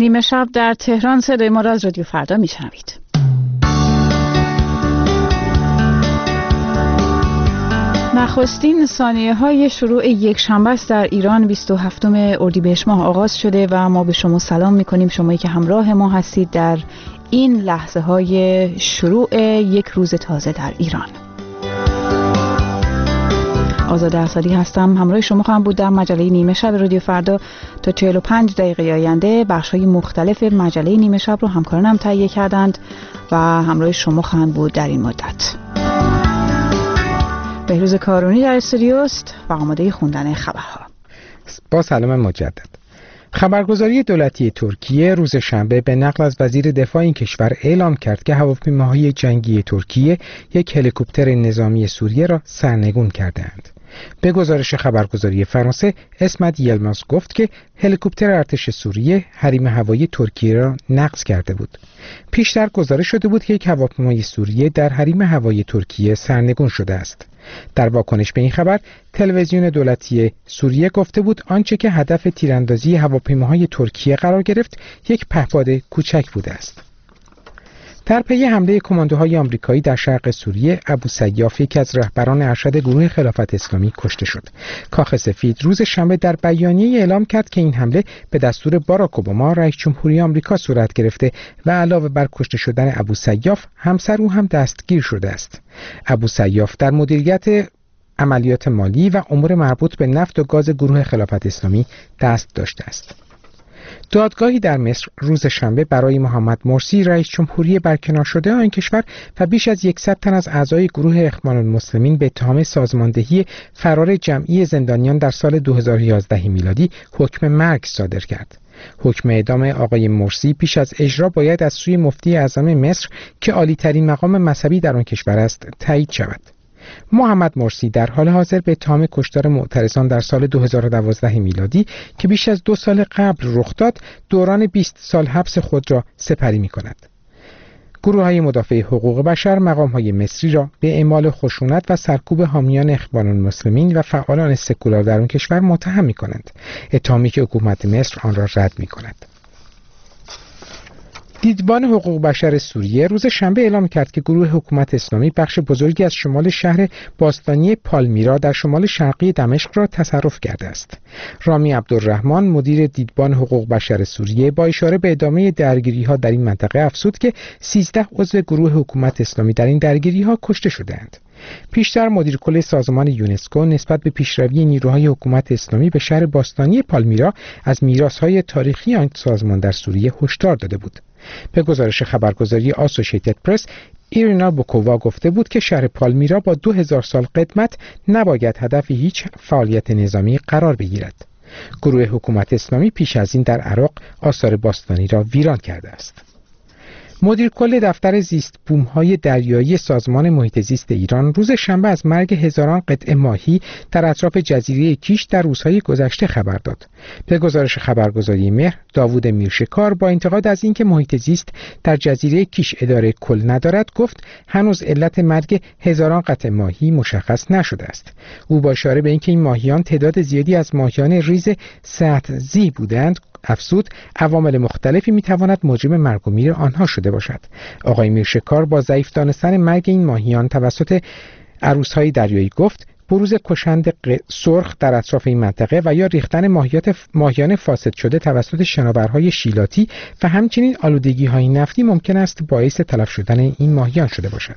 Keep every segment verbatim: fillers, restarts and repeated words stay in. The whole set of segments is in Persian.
نیمه شب در تهران صدای ما را از رادیو فردا میشنوید. نخستین ثانیه های شروع یک شنبه است در ایران. بیست و هفتم اردیبهشت ماه آغاز شده و ما به شما سلام میکنیم، شمایی که همراه ما هستید در این لحظه های شروع یک روز تازه در ایران. آزاده اسدی هستم، همراه شما خواهم بود در مجله نیمه شب رادیو فردا. تا چهل و پنج دقیقه آینده بخش‌های مختلف مجله نیمه شب رو همکارانم تهیه کردند و همراه شما خواهند بود در این مدت. بهروز کارونی در استودیوست و آماده خوندن خبرها. با سلام مجدد. خبرگزاری دولتی ترکیه روز شنبه به نقل از وزیر دفاع این کشور اعلام کرد که هواپیماهای جنگی ترکیه یک هلیکوپتر نظامی سوریه را سرنگون کردند. به گزارش خبرگزاری فرانسه، اسمت یلماز گفت که هلیکوپتر ارتش سوریه حریم هوایی ترکیه را نقض کرده بود. پیشتر گزارش شده بود که یک هواپیمای سوریه در حریم هوایی ترکیه سرنگون شده است. در واکنش به این خبر، تلویزیون دولتی سوریه گفته بود آنچه که هدف تیراندازی هواپیماهای ترکیه قرار گرفت یک پهپاد کوچک بوده است. در پی حمله کماندوهای آمریکایی در شرق سوریه، ابو سیاف یکی از رهبران ارشد گروه خلافت اسلامی کشته شد. کاخ سفید روز شنبه در بیانیه اعلام کرد که این حمله به دستور باراک اوباما رئیس جمهوری آمریکا صورت گرفته و علاوه بر کشته شدن ابو سیاف، همسر او هم دستگیر شده است. ابو سیاف در مدیریت عملیات مالی و امور مربوط به نفت و گاز گروه خلافت اسلامی دست داشته است. دادگاهی در مصر روز شنبه برای محمد مرسی رئیس جمهوری برکنار شده آن کشور و بیش از صد تن از اعضای گروه اخوان المسلمین به اتهام سازماندهی فرار جمعی زندانیان در سال دو هزار و یازده میلادی حکم مرگ صادر کرد. حکم اعدام آقای مرسی پیش از اجرا باید از سوی مفتی اعظم مصر که عالی‌ترین مقام مذهبی در آن کشور است تایید شود. محمد مرسی در حال حاضر به اتهام کشتار معترضان در سال دو هزار و دوازده میلادی که بیش از دو سال قبل رخ داد، دوران بیست سال حبس خود را سپری می کند. گروه های مدافع حقوق بشر مقام های مصری را به اعمال خشونت و سرکوب حامیان اخوان المسلمین و فعالان سکولار در آن کشور متهم می کنند، اتهامی که حکومت مصر آن را رد می کند. دیدبان حقوق بشر سوریه روز شنبه اعلام کرد که گروه حکومت اسلامی بخش بزرگی از شمال شهر باستانی پالمیرا در شمال شرقی دمشق را تصرف کرده است. رامی عبدالرحمن، مدیر دیدبان حقوق بشر سوریه، با اشاره به ادامه درگیری‌ها در این منطقه افزود که سیزده عضو گروه حکومت اسلامی در این درگیری‌ها کشته شدند. پیشتر مدیر کل سازمان یونسکو نسبت به پیشروی نیروهای حکومت اسلامی به شهر باستانی پالمیرا از میراث‌های تاریخی آن سازمان در سوریه هشدار داده بود. به گزارش خبرگزاری آسوشیتد پرس، ایرینا بوکووا گفته بود که شهر پالمیرا با دو هزار سال قدمت نباید هدف هیچ فعالیت نظامی قرار بگیرد. گروه حکومت اسلامی پیش از این در عراق آثار باستانی را ویران کرده است. مدیر کل دفتر زیست بوم‌های دریایی سازمان محیط زیست ایران روز شنبه از مرگ هزاران قطعه ماهی در اطراف جزیره کیش در روزهای گذشته خبر داد. به گزارش خبرگزاری مهر، داوود میرشکار با انتقاد از اینکه محیط زیست در جزیره کیش اداره کل ندارد، گفت هنوز علت مرگ هزاران قطعه ماهی مشخص نشده است. او با اشاره به اینکه این ماهیان تعداد زیادی از ماهیان ریز سطح‌زی بودند، افزود عوامل مختلفی میتواند موجب مرگ و میر آنها شده باشد. آقای میرشکار با ضعیف دانستن مرگ این ماهیان توسط عروس‌های دریایی گفت بروز کشند سرخ در اطراف این منطقه و یا ریختن ماهیات ماهیان فاسد شده توسط شناورهای شیلاتی و همچنین آلودگی‌های نفتی ممکن است باعث تلف شدن این ماهیان شده باشد.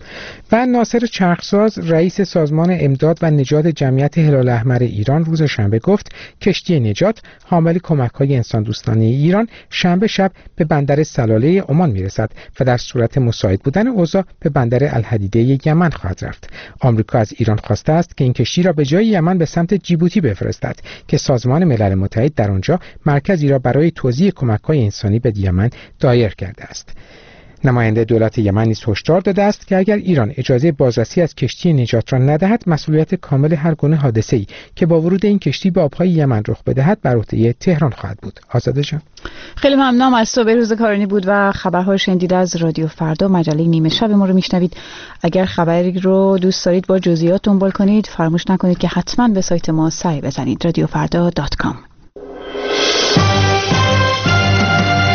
و ناصر چرخساز، رئیس سازمان امداد و نجات جمعیت هلال احمر ایران روز شنبه گفت کشتی نجات حامل کمک‌های انسان دوستانه ایران شنبه شب به بندر سلاله عمان میرسد و در صورت مساعد بودن اوضاع به بندر الحدیده یمن خواهد رفت. آمریکا از ایران خواسته است که این کشتی را به جای یمن به سمت جیبوتی بفرستد که سازمان ملل متحد در آنجا مرکزی را برای توزیع کمک‌های انسانی به یمن دایر کرده است. نماینده دولت یمن نیز هشدار داده است که اگر ایران اجازه بازرسی از کشتی نجات را ندهد، مسئولیت کامل هر گونه حادثه‌ای که با ورود این کشتی به آبهای یمن رخ بدهد بر عهده تهران خواهد بود. آزاده جان، خیلی ممنونم از تو. بهروز کارونی بود و خبرهای شنیده از رادیو فردا مجله نیمه شب ما رو میشنوید. اگر خبری رو دوست دارید با جزئیات دنبال کنید، فراموش نکنید که حتما به سایت ما سری بزنید رادیو فردا دات کام.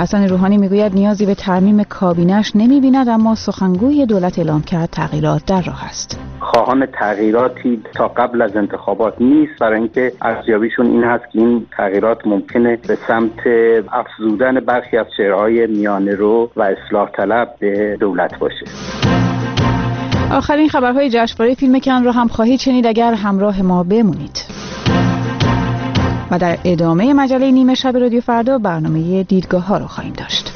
حسن روحانی میگوید نیازی به ترمیم کابینه‌اش نمی‌بیند، اما سخنگوی دولت اعلام کرد تغییرات در راه است. خواهان تغییراتی تا قبل از انتخابات نیست، برای اینکه ارزیابیشون این هست که این تغییرات ممکنه به سمت افزودن برخی از چهره‌های میانه‌رو و اصلاح طلب به دولت باشه. آخرین خبرهای جشنواره فیلم کن را هم خواهید شنید اگر همراه ما بمونید. و در ادامه مجله نیمه شب رادیو فردا برنامه دیدگاه ها رو خواهیم داشت.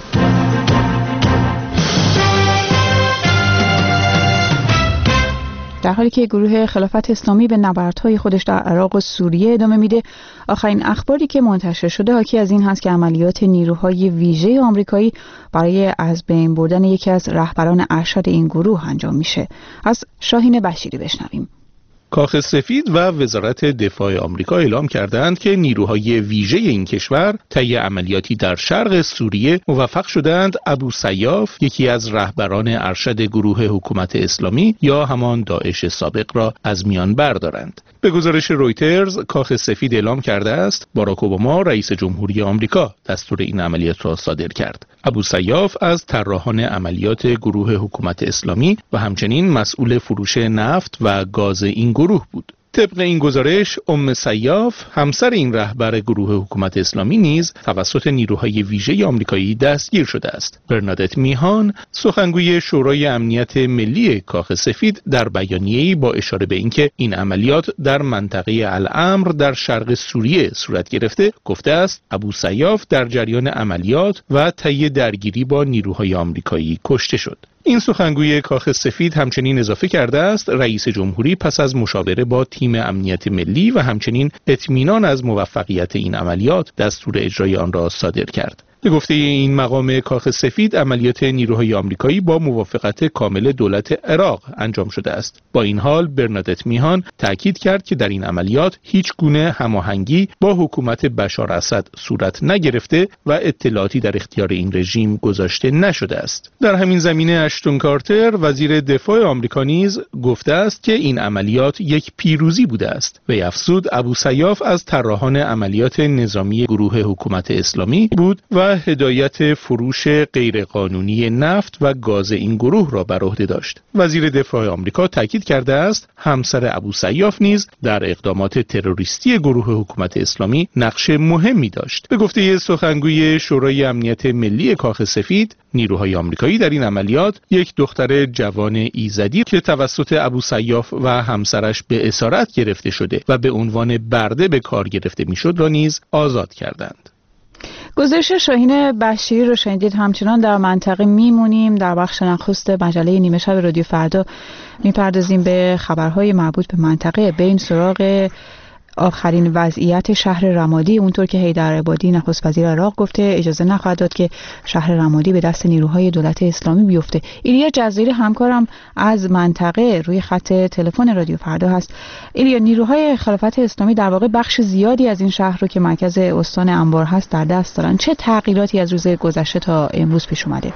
در حالی که گروه خلافت اسلامی به نبردهای خودش در عراق و سوریه ادامه میده، آخرین اخباری که منتشر شده حاکی از این هست که عملیات نیروهای ویژه آمریکایی برای از بین بردن یکی از رهبران ارشد این گروه انجام میشه. از شاهین بشیری بشنویم. کاخ سفید و وزارت دفاع آمریکا اعلام کردند که نیروهای ویژه این کشور طی عملیاتی در شرق سوریه موفق شدند ابو سیاف، یکی از رهبران ارشد گروه حکومت اسلامی یا همان داعش سابق را از میان بردارند. به گزارش رویترز، کاخ سفید اعلام کرده است باراک اوباما رئیس جمهوری آمریکا دستور این عملیات را صادر کرد. ابو سیاف از طراحان عملیات گروه حکومت اسلامی و همچنین مسئول فروش نفت و گاز این گروه بود. طبق این گزارش، ام سیاف، همسر این رهبر گروه حکومت اسلامی نیز توسط نیروهای ویژه آمریکایی دستگیر شده است. برنادت میهان، سخنگوی شورای امنیت ملی کاخ سفید، در بیانیه‌ای با اشاره به اینکه این عملیات در منطقه الامر در شرق سوریه صورت گرفته، گفته است ابو سیاف در جریان عملیات و طی درگیری با نیروهای آمریکایی کشته شد. این سخنگوی کاخ سفید همچنین اضافه کرده است رئیس جمهوری پس از مشاوره با تیم امنیت ملی و همچنین اطمینان از موفقیت این عملیات دستور اجرای آن را صادر کرد. به گفته این مقام کاخ سفید، عملیات نیروهای آمریکایی با موافقت کامل دولت عراق انجام شده است. با این حال، برنادت میهان تاکید کرد که در این عملیات هیچ گونه هماهنگی با حکومت بشار اسد صورت نگرفته و اطلاعاتی در اختیار این رژیم گذاشته نشده است. در همین زمینه اشتون کارتر، وزیر دفاع آمریکا نیز گفته است که این عملیات یک پیروزی بوده است. وی افزود ابو سیاف از طراحان عملیات نظامی گروه حکومت اسلامی بود و هدایت فروش غیرقانونی نفت و گاز این گروه را بر عهده داشت. وزیر دفاع آمریکا تاکید کرده است همسر ابو سیاف نیز در اقدامات تروریستی گروه حکومت اسلامی نقش مهمی داشت. به گفته سخنگوی شورای امنیت ملی کاخ سفید، نیروهای آمریکایی در این عملیات یک دختر جوان ایزدی که توسط ابو سیاف و همسرش به اسارت گرفته شده و به عنوان برده به کار گرفته میشد را نیز آزاد کردند. گزارش شاهین بشیری رو شنیدید. همچنان در منطقه میمونیم. در بخش نخست مجله نیمه شب رادیو فردا میپردازیم به خبرهای مربوط به منطقه. به این سراغ آخرین وضعیت شهر رمادی، اونطور که حیدر عبادی نخست وزیر عراق گفته اجازه نخواهد داد که شهر رمادی به دست نیروهای دولت اسلامی بیفته. ایلیا جزیری همکارم از منطقه روی خط تلفن رادیو فردا هست. ایلیا، نیروهای خلافت اسلامی در واقع بخش زیادی از این شهر رو که مرکز استان انبار هست در دست دارن. چه تغییراتی از روز گذشته تا امروز پیش اومده؟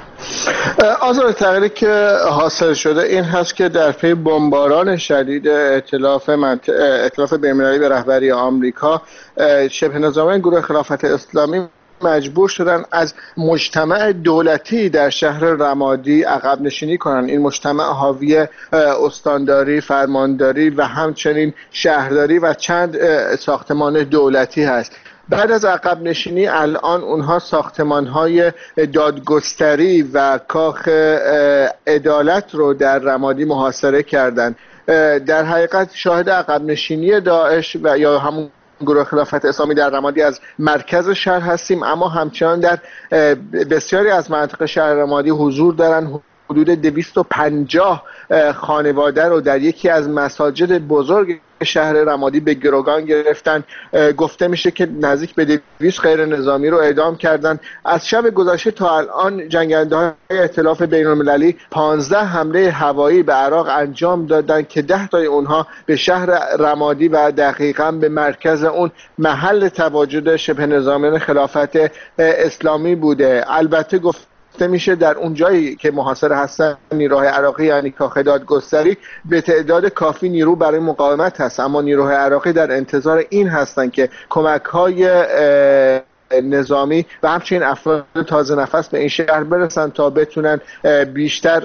آزار تغییری که حاصل شده این هست که در پی بمباران شدید ائتلاف منط... ائتلاف بین‌المللی به رهبری آمریکا، شبه نظامیان گروه خلافت اسلامی مجبور شدن از مجتمع دولتی در شهر رمادی عقب نشینی کنن. این مجتمع حاوی استانداری، فرمانداری و همچنین شهرداری و چند ساختمان دولتی هست. بعد از عقب نشینی الان اونها ساختمان‌های دادگستری و کاخ عدالت رو در رمادی محاصره کردند. در حقیقت شاهد عقب نشینی داعش و یا همون گروه خلافت اسلامی در رمادی از مرکز شهر هستیم، اما همچنان در بسیاری از مناطق شهر رمادی حضور دارن. حدود دویست و پنجاه خانواده رو در یکی از مساجد بزرگ شهر رمادی به گروگان گرفتن. گفته میشه که نزدیک به دویست غیر نظامی رو اعدام کردن. از شب گذشته تا الان جنگنده‌های ائتلاف بین‌المللی پانزده حمله هوایی به عراق انجام دادن که ده تای اونها به شهر رمادی و دقیقاً به مرکز اون محل تواجد شبه نظامیان خلافت اسلامی بوده. البته گفت میشه در اون جایی که محاصره هستن نیروهای عراقی یعنی کاخ دادگستری به تعداد کافی نیرو برای مقاومت هست، اما نیروهای عراقی در انتظار این هستن که کمک‌های نظامی و همچنین افراد تازه نفس به این شهر برسن تا بتونن بیشتر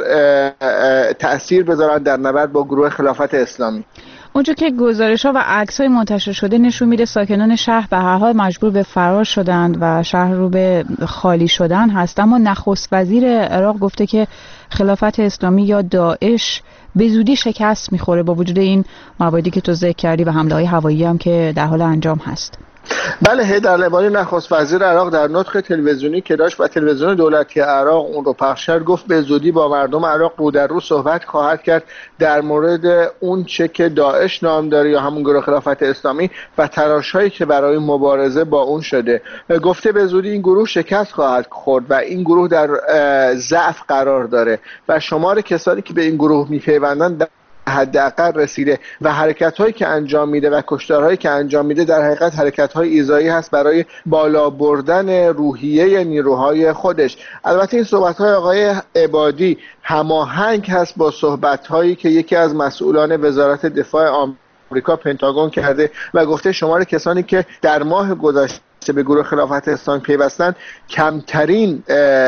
تأثیر بذارن در نبرد با گروه خلافت اسلامی. اونجا که گزارش‌ها و عکس‌های منتشر شده نشون میده ساکنان شهر به هر حال مجبور به فرار شدند و شهر رو به خالی شدن هست، اما نخست وزیر عراق گفته که خلافت اسلامی یا داعش به زودی شکست میخوره با وجود این مواردی که تو ذکر کردی و حمله‌های هوایی هم که در حال انجام هست. بله، حیدر لبانی نخست وزیر عراق در نطق تلویزیونی که داشت و تلویزیون دولتی عراق اون رو پخش کرد گفت به زودی با مردم عراق رو در رو صحبت خواهد کرد در مورد اون چه که داعش نام داره یا همون گروه خلافت اسلامی و تلاش‌هایی که برای مبارزه با اون شده. گفته به زودی این گروه شکست خواهد خورد و این گروه در ضعف قرار داره و شمار کسانی که به این گروه میپیوندن حداقل رسیده و حرکت‌هایی که انجام میده و کشتارهایی که انجام میده در حقیقت حرکت‌های ایذایی هست برای بالا بردن روحیه نیروهای خودش. البته این صحبت‌های آقای عبادی هماهنگ هست با صحبت‌هایی که یکی از مسئولان وزارت دفاع آمریکا پنتاگون کرده و گفته شمار کسانی که در ماه گذشته به گروه خلافت اسلامی پیوستن کمترین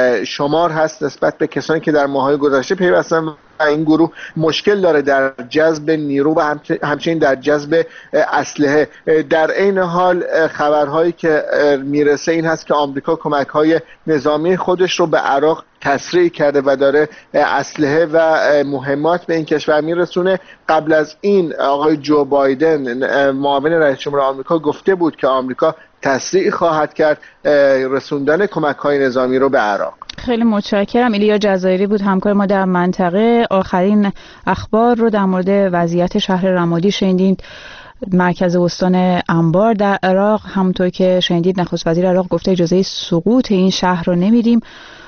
شمار هست نسبت به کسانی که در ماه‌های گذشته پیوستن و این گروه مشکل داره در جذب نیرو و همچنین در جذب اسلحه. در این حال خبرهایی که میرسه این هست که آمریکا کمک‌های نظامی خودش رو به عراق تسریع کرده و داره اسلحه و مهمات به این کشور میرسونه. قبل از این آقای جو بایدن معاون رئیس جمهور آمریکا گفته بود که آمریکا تسریع خواهد کرد رسوندن کمک‌های نظامی رو به عراق. خیلی متشکرم. ایلیا جزایری بود همکار ما در منطقه. آخرین اخبار رو در مورد وضعیت شهر رمادی شنیدید، مرکز استان انبار در عراق. همونطور که شنیدید نخست وزیر عراق گفته اجازه سقوط این شهر رو نمیدیم.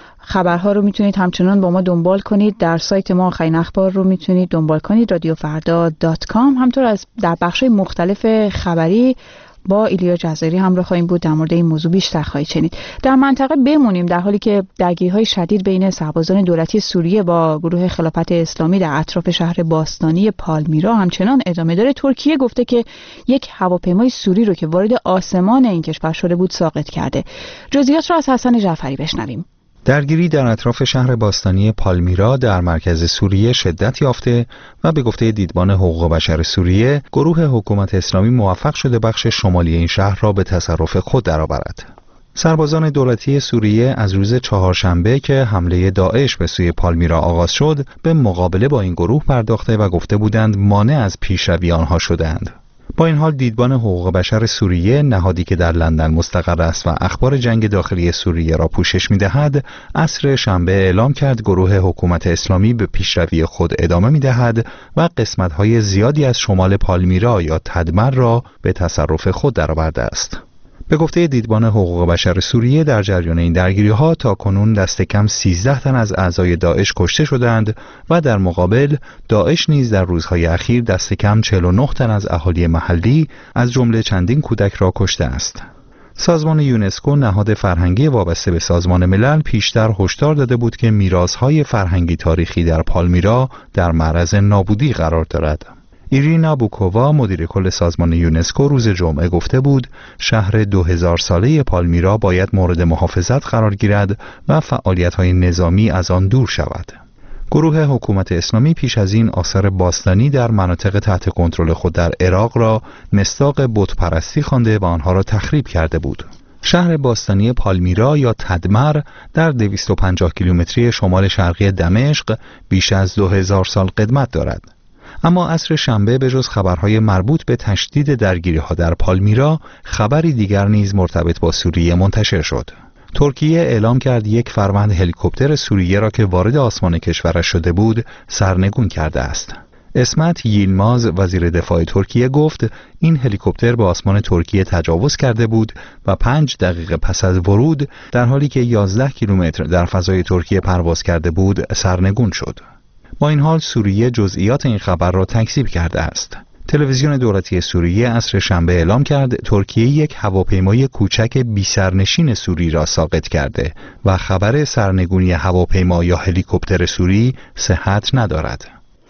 خبرها رو میتونید همچنان با ما دنبال کنید در سایت ما. آخرین اخبار رو میتونید دنبال کنید رادیو فردا دات کام. همطور از در بخش مختلف خبری با ایلیا جزایری همراه خواهیم بود، در مورد این موضوع بیشتر خواهید شنید. در منطقه بمونیم در حالی که درگیری‌های شدید بین سربازان دولتی سوریه با گروه خلافت اسلامی در اطراف شهر باستانی پالمیرا همچنان ادامه داره. ترکیه گفته که یک هواپیمای سوری رو که وارد آسمان این کشور شده بود ساقط کرده. جزئیات رو از حسن جعفری بشنویم. درگیری در اطراف شهر باستانی پالمیرا در مرکز سوریه شدت یافته و به گفته دیدبان حقوق بشر سوریه گروه حکومت اسلامی موفق شده بخش شمالی این شهر را به تصرف خود درآورد. سربازان دولتی سوریه از روز چهارشنبه که حمله داعش به سوی پالمیرا آغاز شد به مقابله با این گروه پرداخته و گفته بودند مانع از پیشروی آنها شدند. با این حال دیدبان حقوق بشر سوریه، نهادی که در لندن مستقر است و اخبار جنگ داخلی سوریه را پوشش می‌دهد، عصر شنبه اعلام کرد گروه حکومت اسلامی به پیشروی خود ادامه می‌دهد و قسمت‌های زیادی از شمال پالمیرا یا تدمر را به تصرف خود درآورده است. به گفته دیدبان حقوق بشر سوریه در جریان این درگیری‌ها تا کنون دست کم سیزده تن از اعضای داعش کشته شدند و در مقابل داعش نیز در روزهای اخیر دست کم چهل و نه تن از اهالی محلی از جمله چندین کودک را کشته است. سازمان یونسکو، نهاد فرهنگی وابسته به سازمان ملل، پیشتر هشدار داده بود که میراث‌های فرهنگی تاریخی در پالمیرا در معرض نابودی قرار دارد. ایرینا بوکووا، مدیر کل سازمان یونسکو، روز جمعه گفته بود شهر دو هزار ساله پالمیرا باید مورد محافظت قرار گیرد و فعالیت‌های نظامی از آن دور شود. گروه حکومت اسلامی پیش از این آثار باستانی در مناطق تحت کنترل خود در عراق را مصداق بت‌پرستی خوانده و آنها را تخریب کرده بود. شهر باستانی پالمیرا یا تدمر در دویست و پنجاه کیلومتری شمال شرقی دمشق بیش از دو هزار سال قدمت دارد. اما عصر شنبه به جز خبرهای مربوط به تشدید درگیری‌ها در پالمیرا، خبری دیگر نیز مرتبط با سوریه منتشر شد. ترکیه اعلام کرد یک فروند هلیکوپتر سوریه را که وارد آسمان کشورش شده بود سرنگون کرده است. اسمت ییلماز، وزیر دفاع ترکیه، گفت این هلیکوپتر به آسمان ترکیه تجاوز کرده بود و پنج دقیقه پس از ورود در حالی که یازده کیلومتر در فضای ترکیه پرواز کرده بود سرنگون شد. با این حال سوریه جزئیات این خبر را تکذیب کرده است. تلویزیون دولتی سوریه عصر شنبه اعلام کرد ترکیه یک هواپیمای کوچک بی سرنشین سوری را ساقط کرده و خبر سرنگونی هواپیما یا هلیکوپتر سوری صحت ندارد.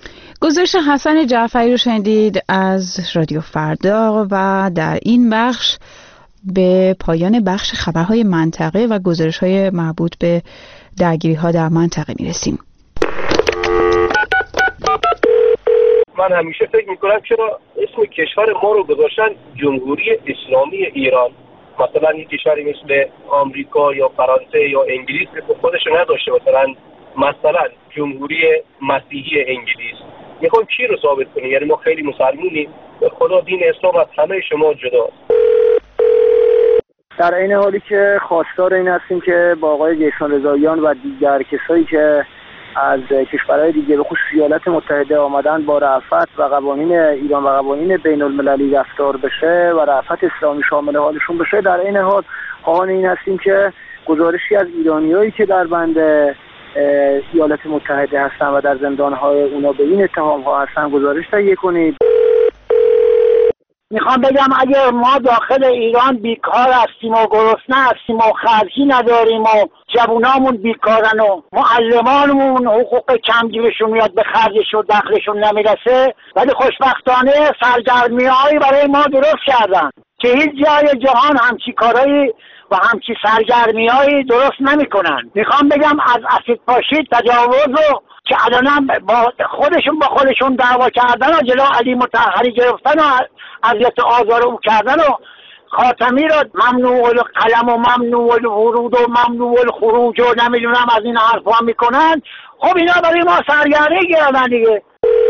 گزارش حسن جعفری رو شنیدید از رادیو فردا و در این بخش به پایان بخش خبرهای منطقه و گزارش‌های مربوط به درگیری‌ها در منطقه می‌رسیم. من همیشه فکر می‌کنم چرا اسم کشور ما رو گذاشتن جمهوری اسلامی ایران، مثلا یک کشوری مثل آمریکا یا فرانسه یا انگلیس که خودش نداشته، مثلا مثلا جمهوری مسیحی انگلیس. میخوام چی رو ثابت کنیم؟ یعنی ما خیلی مسلمونیم، به خدا دین اسلام از همه شما جداست. در این حالی که خواستار این هستیم که با آقای جیسون رضاییان و دیگر کسایی که از کشورهای دیگه به خصوص ایالات متحده آمدن با رأفت و قوانین ایران و قوانین بین المللی رفتار بشه و رأفت اسلامی شامل حالشون بشه، در این حال خواهان این هستیم که گزارشی از ایرانیایی که در بند ایالات متحده هستن و در زندانهای اونا به این اتهام ها هستن گزارش تهیه کنید. میخوام بگم اگر ما داخل ایران بیکار هستیم و گرسنه هستیم و خرجی نداریم و جوونامون بیکارن و معلمانمون حقوق کمگیرشون میاد به خرجش و دخلشون نمیرسه، ولی خوشبختانه سرگرمی‌هایی برای ما درست کردن که هیچ جای جهان همچی کارایی و همچی سرگرمی‌هایی درست نمی‌کنن. میخوام بگم از اسید پاشی تجاوز رو که الان با خودشون با خودشون دعوا کردن و جلو علی مطهری گرفتن و اذیت و آزار او کردن و خاتمی رو ممنوع القلم و ممنوع الورود و ممنوع الخروج و نمیدونم از این حرفا میکنن. خب اینا برای ما سرگرمی کردن دیگه.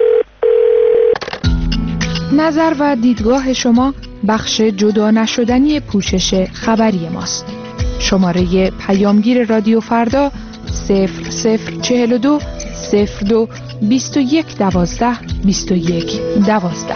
نظر و دیدگاه شما بخش جدا نشدنی پوشش خبری ماست. شماره پیامگیر رادیو فردا صفر صفر چهل و دو صفر دو بیست و یک دوازده بیست و یک دوازده.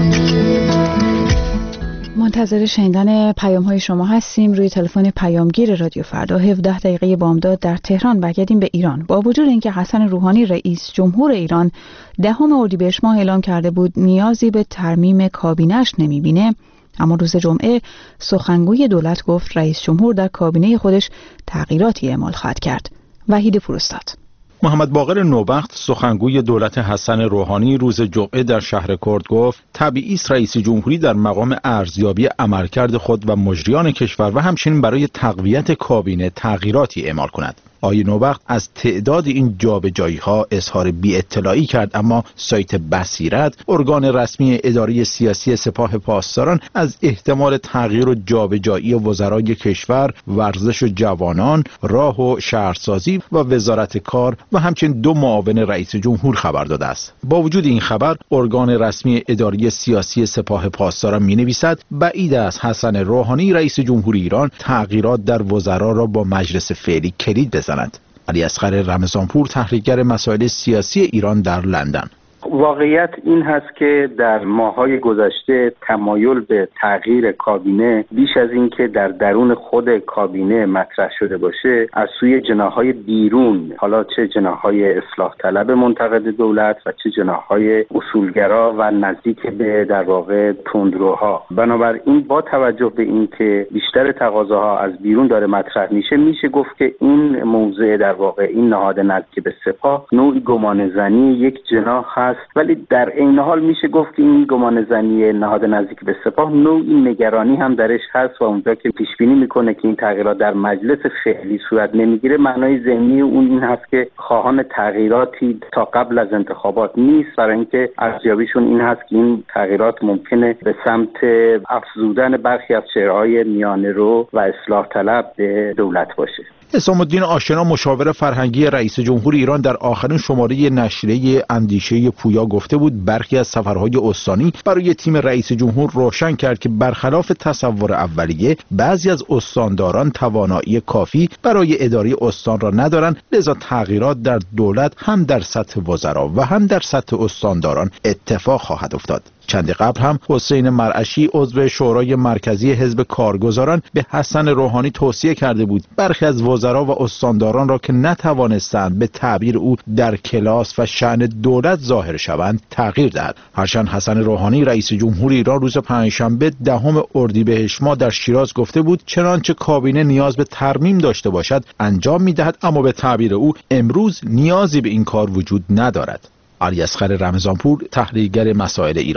منتظر شنیدن پیام های شما هستیم. روی تلفن پیامگیر رادیو فردا هفده دقیقه بامداد در تهران. برگردیم به ایران. با وجود اینکه حسن روحانی رئیس جمهور ایران دهم اردیبهشت ماه اعلام کرده بود نیازی به ترمیم کابینه‌اش نمیبینه، اما روز جمعه سخنگوی دولت گفت رئیس جمهور در کابینه خودش تغییراتی اعمال خواهد کرد. وحید فروستاد. محمد باقر نوبخت سخنگوی دولت حسن روحانی روز جمعه در شهر کرد گفت طبیعی است رئیس جمهوری در مقام ارزیابی عملکرد خود و مجریان کشور و همچنین برای تقویت کابینه تغییراتی اعمال کند. آقای نوبخت از تعداد این جابجایی‌ها اظهار بی‌اطلاعی کرد، اما سایت بصیرت، ارگان رسمی اداره سیاسی سپاه پاسداران، از احتمال تغییر و جابجایی وزرای کشور، ورزش و جوانان، راه و شهرسازی و وزارت کار و همچنین دو معاون رئیس جمهور خبر داده است. با وجود این خبر، ارگان رسمی اداره سیاسی سپاه پاسداران می‌نویسد بعید است حسن روحانی رئیس جمهوری ایران تغییرات در وزرا را با مجلس فعلی کلید بزند. علی اصغر رمضانپور، تحلیلگر مسائل سیاسی ایران در لندن: واقعیت این هست که در ماه‌های گذشته تمایل به تغییر کابینه بیش از این که در درون خود کابینه مطرح شده باشه، از سوی جناح‌های بیرون، حالا چه جناح‌های اصلاح طلب منتقد دولت و چه جناح‌های اصولگرا و نزدیک به در واقع تندروها، بنابراین با توجه به این که بیشتر تقاضاها از بیرون داره مطرح میشه، میشه گفت که این موضوع در واقع این نهاد نزدیک به سپاه نوعی گمانه‌زنی یک جناح هست، ولی در این حال میشه گفت که این گمانه‌زنی نهاد نزدیک به سپاه نوعی نگرانی هم درش هست و اونجا که پیش بینی میکنه که این تغییرات در مجلس فعلی صورت نمیگیره، معنای ضمنی اون این هست که خواهان تغییراتی تا قبل از انتخابات نیست، برای اینکه ارزیابیشون این هست که این تغییرات ممکنه به سمت افزودن برخی از چهره‌های میانه‌رو و اصلاح طلب به دولت باشه. حسام الدین آشنا، مشاور فرهنگی رئیس جمهور ایران، در آخرین شماره نشریه اندیشه پویا گفته بود برخی از سفرهای استانی برای تیم رئیس جمهور روشن کرد که برخلاف تصور اولیه بعضی از استانداران توانایی کافی برای اداره استان را ندارند، لذا تغییرات در دولت هم در سطح وزرا و هم در سطح استانداران اتفاق خواهد افتاد. چند قبل هم حسین مرعشی عضو شورای مرکزی حزب کارگزاران به حسن روحانی توصیه کرده بود برخی از وزرا و استانداران را که نتوانستند به تعبیر او در کلاس و شأن دولت ظاهر شوند تغییر دهد. هرچند حسن روحانی رئیس جمهور ایران روز پنجشنبه دهم اردیبهشت ماه در شیراز گفته بود چنانچه کابینه نیاز به ترمیم داشته باشد انجام می‌دهد، اما به تعبیر او امروز نیازی به این کار وجود ندارد. علی اصغر رمضانپور، تحلیلگر مسائل ایران: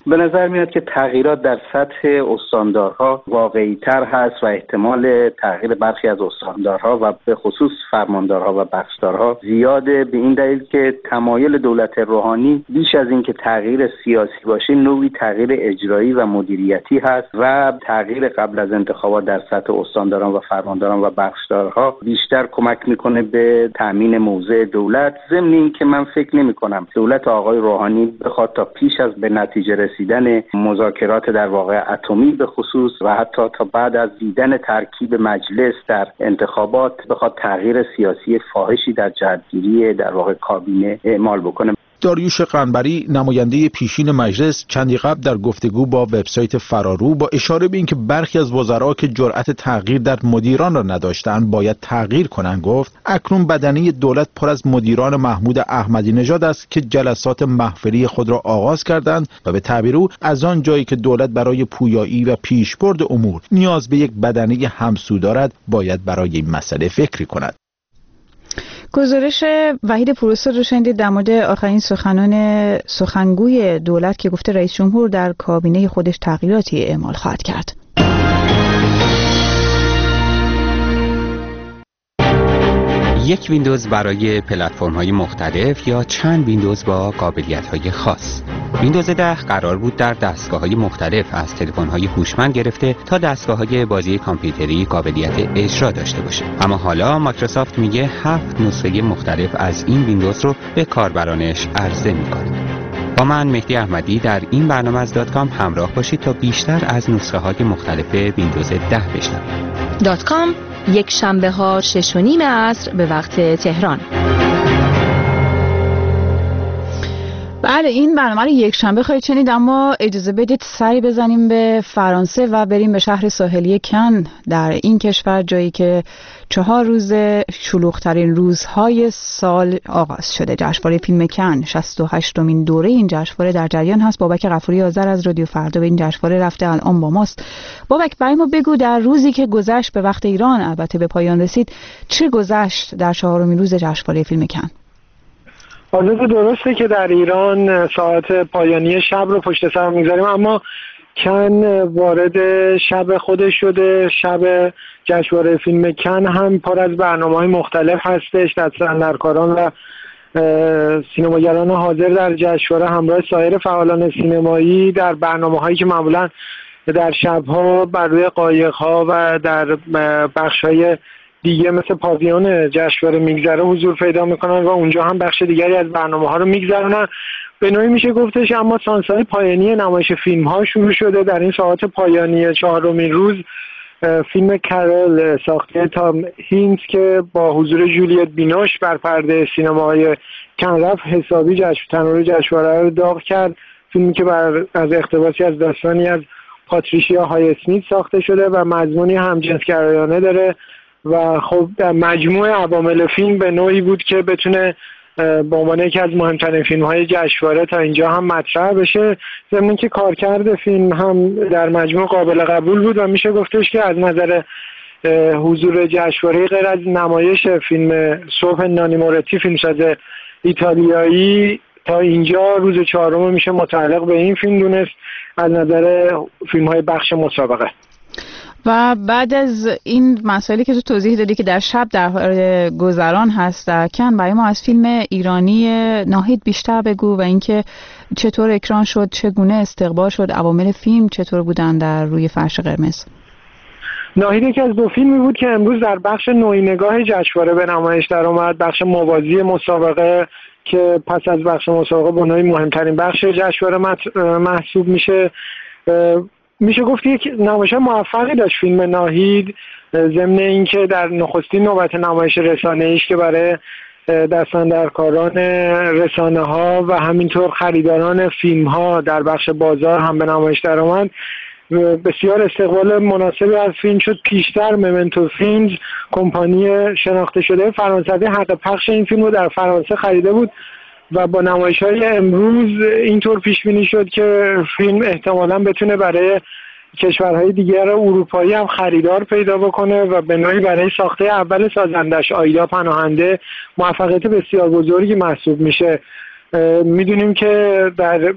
به نظر میاد که تغییرات در سطح استاندارها واقعی تر هست و احتمال تغییر برخی از استاندارها و به خصوص فرماندارها و بخشدارها زیاده، به این دلیل که تمایل دولت روحانی بیش از این که تغییر سیاسی باشه نوعی تغییر اجرایی و مدیریتی هست و تغییر قبل از انتخابات در سطح استانداران و فرمانداران و بخشدارها بیشتر کمک میکنه به تامین موضع دولت. ضمن این که من فکر نمی کنم دولت آقای روحانی بخواد تا پیش از به نتیجه رسیدن مذاکرات در واقع اتمی به خصوص و حتی تا بعد از دیدن ترکیب مجلس در انتخابات بخواد تغییر سیاسی فاحشی در جهتگیری در واقع کابینه اعمال بکنه. داریوش قنبری نماینده پیشین مجلس چندی قبل در گفتگو با وبسایت فرارو با اشاره به اینکه برخی از وزرا که جرأت تغییر در مدیران را نداشتند باید تغییر کنند گفت اکنون بدنه دولت پر از مدیران محمود احمدی نژاد است که جلسات محفلی خود را آغاز کردند و به تعبیر او از آن جایی که دولت برای پویایی و پیشبرد امور نیاز به یک بدنه همسو دارد باید برای این مسئله فکری کند. گزارش وحید پروسر رو شنیدید در مورد آخرین سخنان سخنگوی دولت که گفته رئیس جمهور در کابینه خودش تغییراتی اعمال خواهد کرد. یک ویندوز برای پلتفرم‌های مختلف یا چند ویندوز با قابلیت‌های خاص. ویندوز ده قرار بود در دستگاه‌های مختلف از تلفن‌های هوشمند گرفته تا دستگاه‌های بازی کامپیوتری قابلیت اجرا داشته باشه. اما حالا مایکروسافت میگه هفت نسخه مختلف از این ویندوز رو به کاربرانش عرضه می‌کنه. با من مهدی احمدی در این برنامه از دات کام همراه باشید تا بیشتر از نسخه‌های مختلف ویندوز ده بشنوید. دات کام یک شنبه ها شش و نیم عصر به وقت تهران. بله این برنامه رو یک شنبه خواهید شنید، اما اجازه بدید سری بزنیم به فرانسه و بریم به شهر ساحلی کن در این کشور، جایی که چهار روز شلوغ‌ترین روزهای سال آغاز شده. جشنواره فیلم کن شصت و هشتمین دوره این جشنواره در جریان هست. بابک غفوری آذر از رادیو فردا به این جشنواره رفته، الان با ماست. بابک برای ما بگو در روزی که گذشت به وقت ایران البته به پایان رسید، چه گذشت در چهارمین روز جشنواره فیلم کن؟ حالا درسته که در ایران ساعت پایانی شب رو پشت سر میگذاریم، اما کن وارد شب خودش شده. شب جشنواره فیلم کن هم پر از برنامه‌های مختلف هستش. دستاندرکاران و سینماگران حاضر در جشنواره همراه سایر فعالان سینمایی در برنامه‌هایی که معمولاً در شب‌ها بر روی قایق‌ها و در بخش‌های دیگه مثل پاویون جشنواره میگذره حضور پیدا میکنن و اونجا هم بخش دیگری از برنامه ها رو میگذرونن. به نوعی میشه گفتش اما سانسای پایانی نمایش فیلم ها شروع شده. در این ساعت پایانی چهارمین روز فیلم کرول ساخته تام هینکس که با حضور جولیت بینوش بر پرده سینماهای کن رفت حسابی جشن تنور جشنواره رو داغ کرد. فیلمی که بر از اقتباسی از داستانی از پاتریشیا های اسمیت ساخته شده و مضمونی همجنسگرایانه داره و خب در مجموع عوامل فیلم به نوعی بود که بتونه به عنوان یکی از مهمترین فیلم‌های جشنواره تا اینجا هم مطرح بشه. ضمن که کارکرد فیلم هم در مجموع قابل قبول بود و میشه گفتش که از نظر حضور جشنواره غیر از نمایش فیلم صبح نانی موراتی فیلمساز ایتالیایی تا اینجا روز چهارم میشه متعلق به این فیلم دونست از نظر فیلم‌های بخش مسابقه. و بعد از این مسائلی که تو توضیح دادی که در شب در گذران هست در کن، برای ما از فیلم ایرانی ناهید بیشتر بگو و اینکه چطور اکران شد، چگونه استقبال شد، عوامل فیلم چطور بودن در روی فرش قرمز. ناهید یکی از دو فیلمی بود که امروز در بخش نوینگاه جشنواره به نمایش در اومد، بخش موازی مسابقه که پس از بخش مسابقه به نوعی مهمترین بخش جشنواره محسوب میشه. میشه گفت یک نمایش موفقی داشت فیلم ناهید، ضمن اینکه در نخستین نوبت نمایش رسانه‌ایش که برای دستاندرکاران رسانه ها و همینطور خریداران فیلم ها در بخش بازار هم به نمایش در آمد، بسیار استقبال مناسبی از فیلم شد. پیشتر ممنتو فیلمز کمپانی شناخته شده فرانسوی حق پخش این فیلم رو در فرانسه خریده بود و با نمایش‌های امروز اینطور پیش بینی شد که فیلم احتمالاً بتونه برای کشورهای دیگر اروپایی هم خریدار پیدا بکنه و به نوعی برای ساخته اول سازندش آیدا پناهنده موفقیت بسیار بزرگی محسوب میشه. میدونیم که در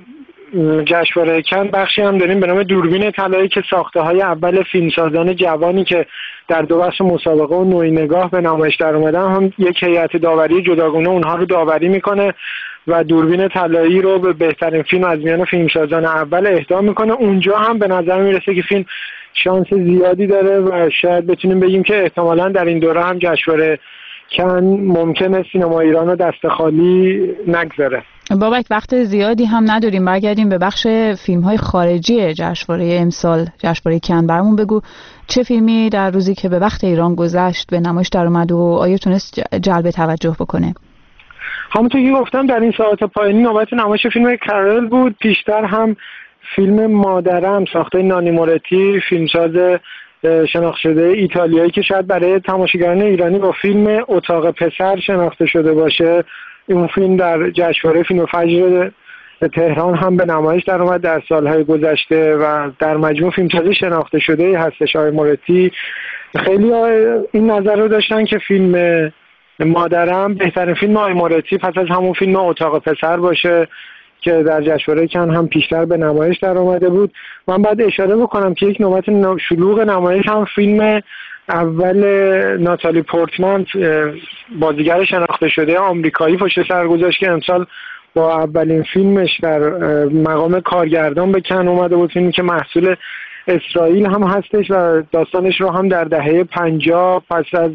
جشنواره کن بخشی هم داریم به نام دوربین طلایی که ساخته های اول فیلمسازان جوانی که در دو بخش مسابقه و نوعی نگاه به نمایش در اومدن هم یک هیئت داوری جداگانه اونها رو داوری میکنه و دوربین طلایی رو به بهترین فیلم از میان فیلمسازان اول اهدا میکنه. اونجا هم به نظر میرسه که فیلم شانس زیادی داره و شاید بتونیم بگیم که احتمالاً در این دوره هم جشنواره کن ممکنه سینما ایران رو دست خالی نگذاره. بابک وقت زیادی هم نداریم، برگردیم به بخش فیلم‌های خارجی جشنواره امسال جشنواره کن. برامون بگو چه فیلمی در روزی که به وقت ایران گذشت به نمایش در اومد و آیا تونست جلب توجه بکنه؟ همونطور که گفتم در این ساعت پایانی نوبت نمایش فیلم کارل بود. پیشتر هم فیلم مادرم ساخته نانی مورتی، فیلمساز شناخته شده ایتالیایی که شاید برای تماشاگران ایرانی با فیلم اتاق پسر شناخته شده باشه، این فیلم در جشنواره فیلم فجر تهران هم به نمایش در اومد در سالهای گذشته و در مجموع فیلمسازی شناخته شده هستش. آقای مورتی خیلی این نظر رو داشتن که فیلم مادرم بهترین فیلم آقای مورتی پس از همون فیلم اتاق پسر باشه که در جشنواره کن هم پیشتر به نمایش در اومده بود. من بعد اشاره بکنم که یک نوبت شلوغ نمایش هم فیلم اول ناتالی پورتمن بازیگر شناخته شده آمریکایی پشت سر گذاشت که امسال با اولین فیلمش در مقام کارگردان به کن اومده بود، فیلمی که محصول اسرائیل هم هستش و داستانش رو هم در دهه پنجاه پس از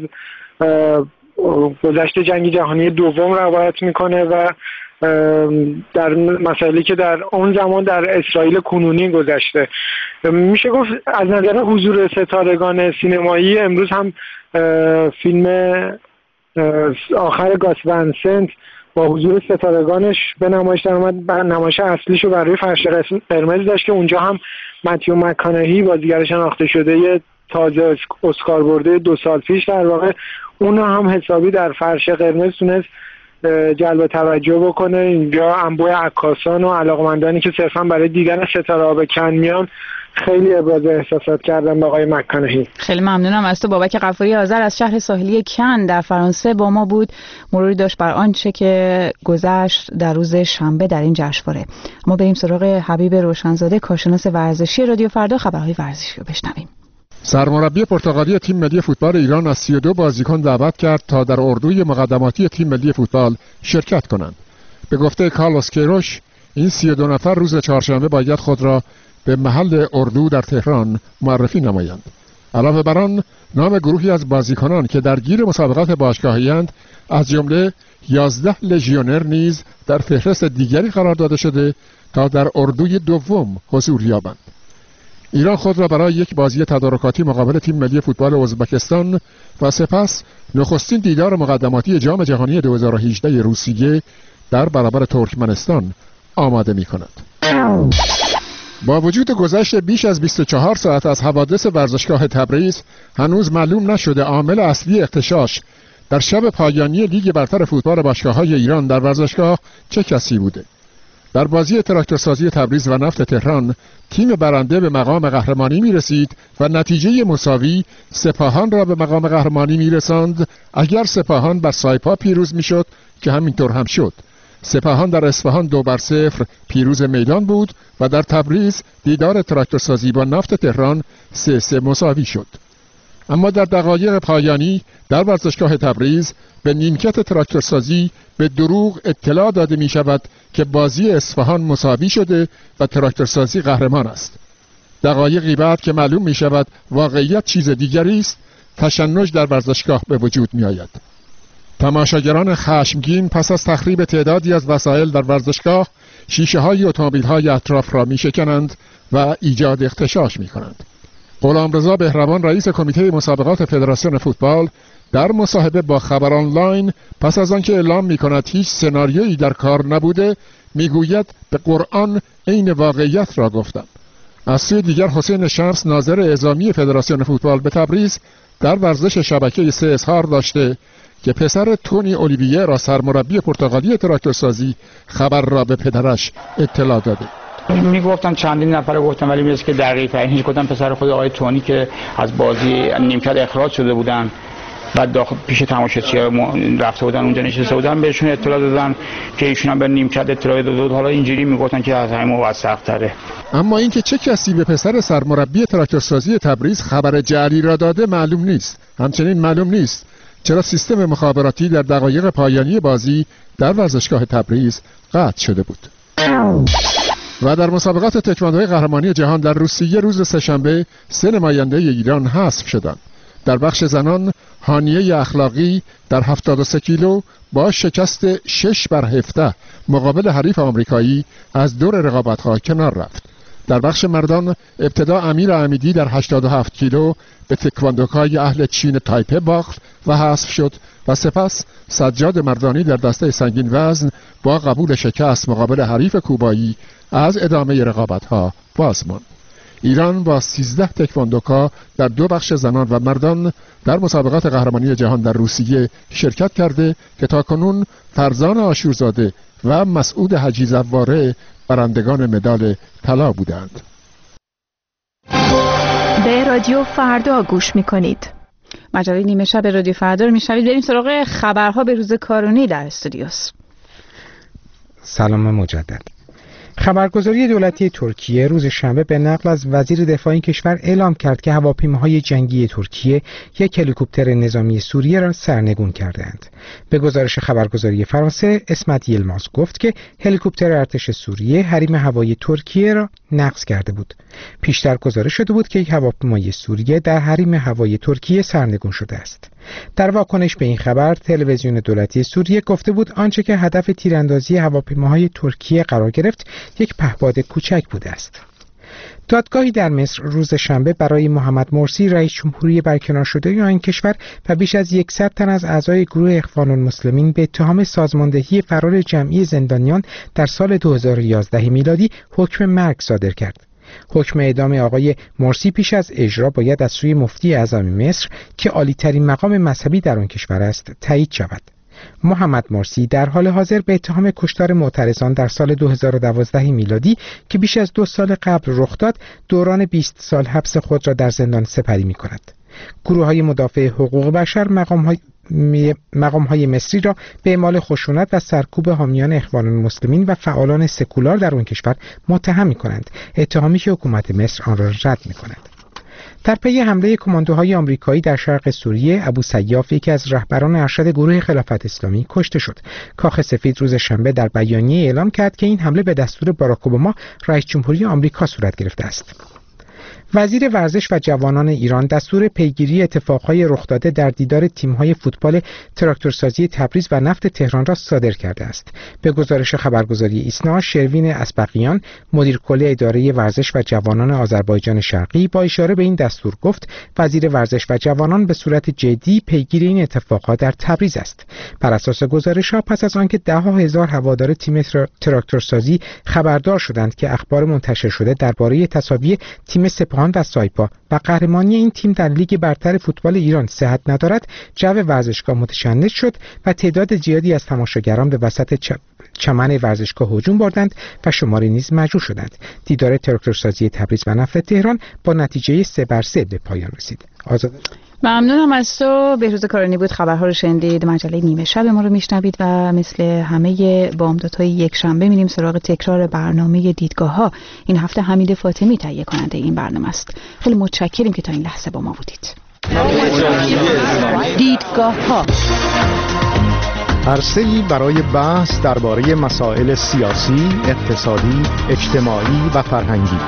گذشت جنگ جهانی دوم روایت میکنه و در مسائلی که در اون زمان در اسرائیل کنونی گذشته. میشه گفت از نظر حضور ستارگان سینمایی امروز هم فیلم آخر گاس ون سنت با حضور ستارگانش به نمایش در اومد. نمایش اصلیشو برای فرش قرمز داشت که اونجا هم متیو مک‌کانهی بازیگر شناخته شده تازه اسکار برده دو سال پیش در واقع اون هم حسابی در فرش قرمز تونست جلب توجه بکنه. اینجا انبوه عکاسان و علاقمندانی که صرفا برای دیدن ستاره ها به کن میان خیلی ابراز احساسات کردن به آقای مک‌کانهی. خیلی ممنونم از تو. بابک غفاری آذر از شهر ساحلی کن در فرانسه با ما بود، مروری داشت بر آنچه که گذشت در روز شنبه در این جشنواره. ما بریم سراغ حبیب روشنزاده کارشناس ورزشی رادیو فردا، خبرهای ورزشی رو بشنویم. سرمربی پرتغالی تیم ملی فوتبال ایران از سی و دو بازیکن دعوت کرد تا در اردوی مقدماتی تیم ملی فوتبال شرکت کنند. به گفته کارلوس کیروش این سی و دو نفر روز چهارشنبه باید خود را به محل اردو در تهران معرفی نمایند. علاوه بر آن نام گروهی از بازیکنان که درگیر مسابقات باشگاهی‌اند از جمله یازده لژیونر نیز در فهرست دیگری قرار داده شده تا در اردوی دوم حضور یابند. ایران خود را برای یک بازی تدارکاتی مقابل تیم ملی فوتبال ازبکستان و سپس نخستین دیدار مقدماتی جام جهانی دو هزار و هجده روسیه در برابر ترکمنستان آماده می کند. با وجود گذشت بیش از بیست و چهار ساعت از حوادث ورزشگاه تبریز هنوز معلوم نشده عامل اصلی اغتشاش در شب پایانی لیگ برتر فوتبال باشگاه‌های ایران در ورزشگاه چه کسی بوده. در بازی تراکتورسازی تبریز و نفت تهران تیم برنده به مقام قهرمانی می رسید و نتیجه مساوی سپاهان را به مقام قهرمانی می رساند اگر سپاهان بر سایپا پیروز می شد که همینطور هم شد. سپاهان در اصفهان دو بر صفر پیروز میدان بود و در تبریز دیدار تراکتورسازی با نفت تهران سه سه مساوی شد. اما در دقایق پایانی در ورزشگاه تبریز به نیمکت تراکتورسازی به دروغ اطلاع داده می شود که بازی اصفهان مساوی شده و تراکتورسازی قهرمان است. دقایقی بعد که معلوم می شود واقعیت چیز دیگری است، تشنج در ورزشگاه به وجود می آید. تماشاگران خشمگین پس از تخریب تعدادی از وسایل در ورزشگاه شیشه های اتومبیل های اطراف را می شکنند و ایجاد اغتشاش می کنند. غلامرضا بهروان رئیس کمیته مسابقات فدراسیون فوتبال در مصاحبه با خبر آنلاین پس از آنکه اعلام می کند هیچ سناریویی در کار نبوده میگوید به قرآن عین واقعیت را گفتم. از سوی دیگر حسین شمس ناظر اعزامی فدراسیون فوتبال به تبریز در ورزش شبکه سه اظهار داشته که پسر تونی اولیویه را سرمربی پرتغالی تراکتورسازی خبر را به پدرش اطلاع داده. میگفتن چندین نفر گفتن ولی میگه که دقیق ترین گفتن پسر خود آقای تونی که از بازی نیمکت اخراج شده بودن بعد داخل پیش تماشاگرها رفته بودن اونجا نشسته بودن، بهشون اطلاع دادن که ایشون هم به نیمکت اطلاع داد. حالا اینجوری میگفتن که از همه موثق‌تره. اما اینکه چه کسی به پسر سرمربی تراکتورسازی تبریز خبر جعلی را داده معلوم نیست. همچنین معلوم نیست چرا سیستم مخابراتی در دقایق پایانی بازی در ورزشگاه تبریز قطع شده بود. و در مسابقات تکواندوی قهرمانی جهان در روسیه روز سه‌شنبه سه نماینده ایران حذف شدند. در بخش زنان هانیه اخلاقی در هفتاد و سه کیلو با شکست شش بر هفده مقابل حریف آمریکایی از دور رقابت‌ها کنار رفت. در بخش مردان ابتدا امیر امیدی در هشتاد و هفت کیلو به تکواندوکای اهل چین تایپه باخت و حذف شد و سپس سجاد مردانی در دسته سنگین وزن با قبول شکست مقابل حریف کوبایی از ادامه رقابت‌ها باز ماند. ایران با سیزده تکواندوکا در دو بخش زنان و مردان در مسابقات قهرمانی جهان در روسیه شرکت کرده که تاکنون فرزان آشورزاده و مسعود حجی زواره برندگان مدال طلا بودند. به رادیو فردا گوش می‌کنید. مجله نیمه شب رادیو فردا رو میشنوید. بریم سراغ خبرها به روز کارونی در استودیوس. سلام مجدد. خبرگزاری دولتی ترکیه روز شنبه به نقل از وزیر دفاع این کشور اعلام کرد که هواپیماهای جنگی ترکیه یک هلیکوپتر نظامی سوریه را سرنگون کردند. به گزارش خبرگزاری فرانسه، اسمت یلماز گفت که هلیکوپتر ارتش سوریه حریم هوایی ترکیه را نقض کرده بود. پیشتر گزارش شده بود که یک هواپیمای سوریه در حریم هوایی ترکیه سرنگون شده است. در واکنش به این خبر، تلویزیون دولتی سوریه گفته بود آنچه که هدف تیراندازی هواپیماهای ترکیه قرار گرفت یک پهپاد کوچک بوده است. دادگاهی در مصر روز شنبه برای محمد مرسی رئیس جمهوری برکنار شده این کشور و بیش از صد تن از اعضای گروه اخوان المسلمین به اتهام سازماندهی فرار جمعی زندانیان در سال دو هزار و یازده میلادی حکم مرگ صادر کرد. حکم اعدام آقای مرسی پیش از اجرا باید از سوی مفتی اعظم مصر که عالی‌ترین مقام مذهبی در آن کشور است تایید شود. محمد مرسی در حال حاضر به اتهام کشتار معترضان در سال دو هزار و دوازده میلادی که بیش از دو سال قبل رخ داد، دوران بیست سال حبس خود را در زندان سپری می‌کند. گروه‌های مدافع حقوق بشر مقام‌های مقام‌های مصری را به اعمال خشونت و سرکوب حامیان اخوان المسلمین و فعالان سکولار در آن کشور متهم می‌کنند، اتهامی که حکومت مصر آن را رد می‌کند. در پی حمله کماندوهای آمریکایی در شرق سوریه، ابو سیاف یکی از رهبران ارشد گروه خلافت اسلامی کشته شد. کاخ سفید روز شنبه در بیانیه اعلام کرد که این حمله به دستور باراک اوباما رئیس جمهوری آمریکا صورت گرفته است. وزیر ورزش و جوانان ایران دستور پیگیری اتفاقهای رخ داده در دیدار تیم‌های فوتبال تراکتورسازی تبریز و نفت تهران را صادر کرده است. به گزارش خبرگزاری ایسنا، شروین اسبقیان، مدیر کل اداره ورزش و جوانان آذربایجان شرقی، با اشاره به این دستور گفت وزیر ورزش و جوانان به صورت جدی پیگیر این اتفاقات در تبریز است. بر اساس گزارش‌ها، پس از آنکه ده ها هزار هوادار تیم تراکتورسازی خبردار شدند که اخبار منتشر شده درباره تساوی تیم سپاهان و سایپا و قهرمانی این تیم در لیگ برتر فوتبال ایران صحت ندارد، جو ورزشگاه متشنج شد و تعداد زیادی از تماشاگران به وسط چ... چمن ورزشگاه هجوم بردند و شماری نیز مجروح شدند. دیدار تراکتورسازی تبریز و نفت تهران با نتیجه سه بر سه به پایان رسید. آزاد ممنونم از تو. بهروز کارانی بود. خبرها رو شنیدید. مجله نیمه شب ما رو میشنوید و مثل همه بامدادهای یک شنبه میریم سراغ تکرار برنامه دیدگاه‌ها. این هفته حمید فاطمی تهیه کننده این برنامه است. خیلی متشکریم که تا این لحظه با ما بودید. دیدگاه‌ها عرصه‌ای برای بحث درباره مسائل سیاسی، اقتصادی، اجتماعی و فرهنگی.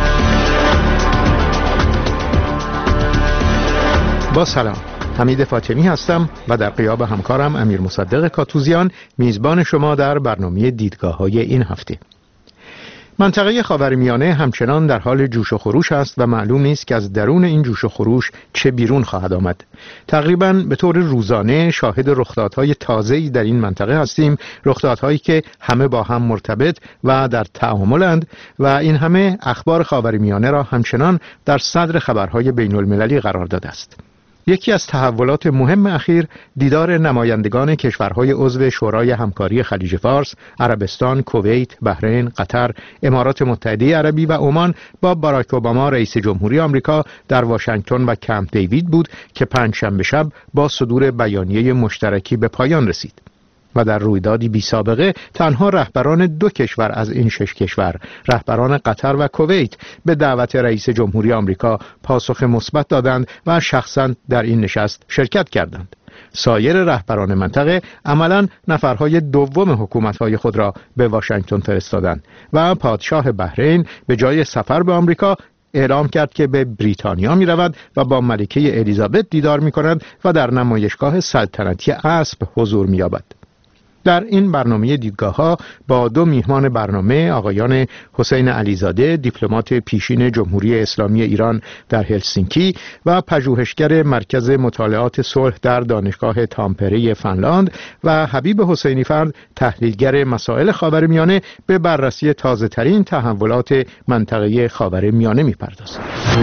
با سلام، حمید فاطمی هستم و در غیاب همکارم امیر مصدق کاتوزیان میزبان شما در برنامه دیدگاه‌های این هفته. منطقه خاورمیانه همچنان در حال جوش و خروش است و معلوم نیست که از درون این جوش و خروش چه بیرون خواهد آمد. تقریباً به طور روزانه شاهد رخدادهای تازه‌ای در این منطقه هستیم، رخدادهایی که همه با هم مرتبط و در تعاملند و این همه اخبار خاورمیانه را همچنان در صدر خبرهای بین‌المللی قرار داده است. یکی از تحولات مهم اخیر دیدار نمایندگان کشورهای عضو شورای همکاری خلیج فارس، عربستان، کویت، بحرین، قطر، امارات متحده عربی و عمان با باراک اوباما رئیس جمهوری آمریکا در واشنگتن و کمپ دیوید بود که پنجشنبه شب با صدور بیانیه مشترکی به پایان رسید. و در رویدادی بی سابقه تنها رهبران دو کشور از این شش کشور، رهبران قطر و کویت، به دعوت رئیس جمهوری آمریکا پاسخ مثبت دادند و شخصا در این نشست شرکت کردند. سایر رهبران منطقه عملاً نفرهای دوم حکومت‌های خود را به واشنگتن فرستادند و پادشاه بحرین به جای سفر به آمریکا اعلام کرد که به بریتانیا می رود و با ملکه الیزابت دیدار می کند و در نمایشگاه سلطنتی اسب حضور می یابد. در این برنامه دیدگاه‌ها با دو میهمان برنامه، آقایان حسین علیزاده، دیپلمات پیشین جمهوری اسلامی ایران در هلسینکی و پژوهشگر مرکز مطالعات صلح در دانشگاه تامپره فنلاند و حبیب حسینی فرد، تحلیلگر مسائل خاورمیانه، به بررسی تازه‌ترین تحولات منطقه خاورمیانه می‌پردازیم.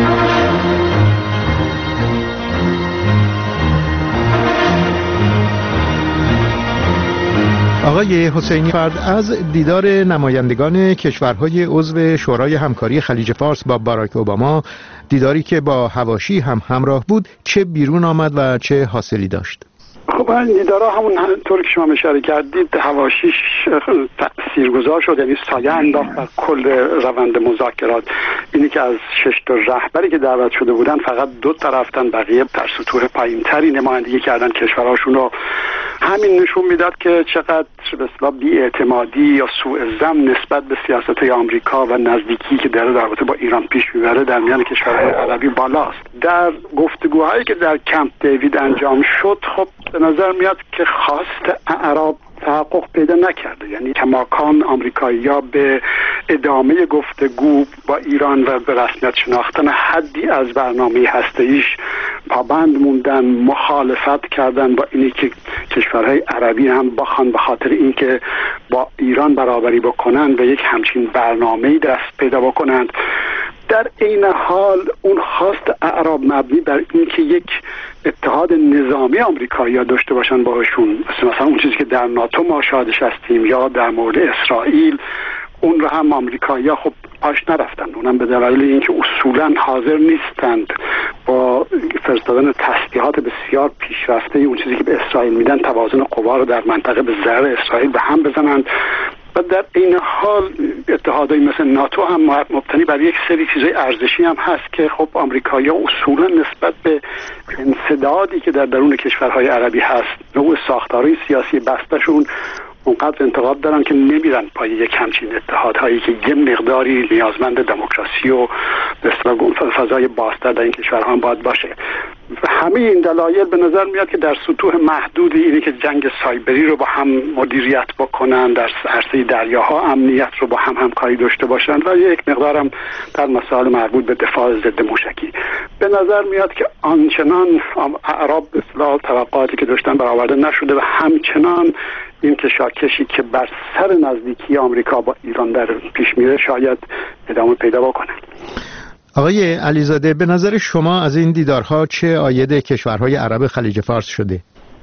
آقای حسینی فرد، از دیدار نمایندگان کشورهای عضو شورای همکاری خلیج فارس با باراک اوباما، دیداری که با حواشی هم همراه بود، چه بیرون آمد و چه حاصلی داشت؟ خب این دیدارها همون طور که شما اشاره کردید حواشیش تاثیرگذار شد، یعنی سایه انداخت بر کل روند مذاکرات. اینی که از شش تا رهبری که دعوت شده بودن فقط دو تا رفتن، بقیه در سطوح پایین‌تری نمایندگی کردن کشورهاشون رو. همین نشون میداد که چقدر به اصطلاح بی‌اعتمادی یا سوء ظن نسبت به سیاست‌های آمریکا و نزدیکی که در رابطه با ایران پیش میبره در میان کشورهای عربی بالاست. در گفتگوهایی که در کمپ دیوید انجام شد، خب به نظر میاد که خواست اعراب تحقق پیدا نکرده، یعنی کماکان آمریکایی‌ها به ادامه گفتگو با ایران و به رسمیت شناختن حدی از برنامه هسته‌ایش پابند موندن، مخالفت کردن با اینی که کشورهای عربی هم بخوان به خاطر اینکه با ایران برابری بکنن و یک همچین برنامه‌ای دست پیدا بکنند. در این حال اون خواست اعراب مبنی بر اینکه یک اتحاد نظامی آمریکایی‌ها داشته باشن باهاشون، مثلا اون چیزی که در ناتو ما شاهدش هستیم یا در مورد اسرائیل، اون رو هم آمریکایی‌ها خب پاش نرفتن. اونم به دلیل اینکه اصولاً حاضر نیستند با فرستادن تسلیحات بسیار پیشرفته اون چیزی که به اسرائیل میدن توازن قوا رو در منطقه به ضرر اسرائیل به هم بزنند. و در این حال اتحادهای مثل ناتو هم مبتنی بر یک سری چیزای ارزشی هم هست که خب آمریکایی‌ها اصولا نسبت به انسدادی که در درون کشورهای عربی هست، نوع ساختارهای سیاسی بستشون اونقدر انتقاد دارن که نمیرن پای یک همچین اتحادهایی که یه مقداری نیازمند دموکراسی و به اصطلاح فضای بازتر در این کشورها هم باید باشه. همه این دلایل به نظر میاد که در سطوح محدودی، اینه که جنگ سایبری رو با هم مدیریت بکنن، در عرصه دریاها امنیت رو با هم همکاری داشته باشن و یک مقدارم در مسائل مربوط به دفاع ضد موشکی. به نظر میاد که آنچنان اعراب به اصطلاح توقعاتی که داشتن برآورده نشده و همچنان این کشاکشی که بر سر نزدیکی آمریکا با ایران در پیش میره شاید ادامه پیدا بکنه. آقای علیزاده، به نظر شما از این دیدارها چه عاید کشورهای عرب خلیج فارس شده؟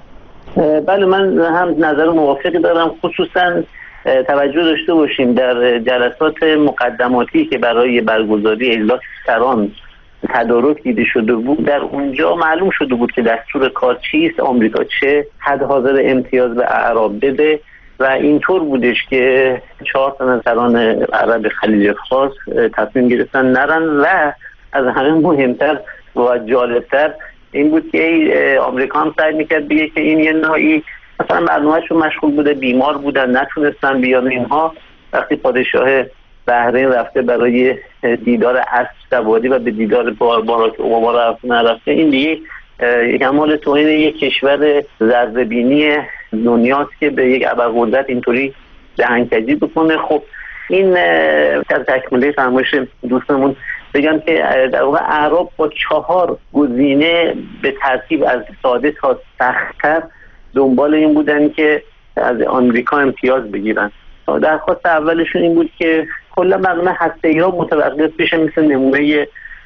بله، من هم نظر موافقی دارم. خصوصا توجه داشته باشیم در جلسات مقدماتی که برای برگزاری اجلاس سران تدارک دیده شده بود، در اونجا معلوم شده بود که دستور کار چیست، آمریکا چه حد حاضر امتیاز به اعراب بده و اینطور بودش که چهار تا سران عرب خلیج فارس تصمیم گرفتن نرن و از همه مهمتر و جالبتر این بود که آمریکا هم سعی میکرد بگه که این یه نوعی مثلا برنامه‌شون مشغول بوده، بیمار بودن، نتونستن بیان. اینها وقتی پادشاه بحرین رفته برای دیدار اسب سواری و به دیدار باراک اوباما رفته نرفته، این دیگه کمال توهین یک کشور ذره‌بینی دنیاست که به یک ابرقدرت اینطوری دهنکجی بکنه. خب این از تکمیل فرمایش دوستمون بگم که در واقع اعراب با چهار گزینه به ترتیب از ساده تا سخت‌تر دنبال این بودن که از آمریکا امتیاز بگیرن. درخواست اولشون این بود که کلا برنامه هسته‌ای ها متوقف بشه، مثل نمونه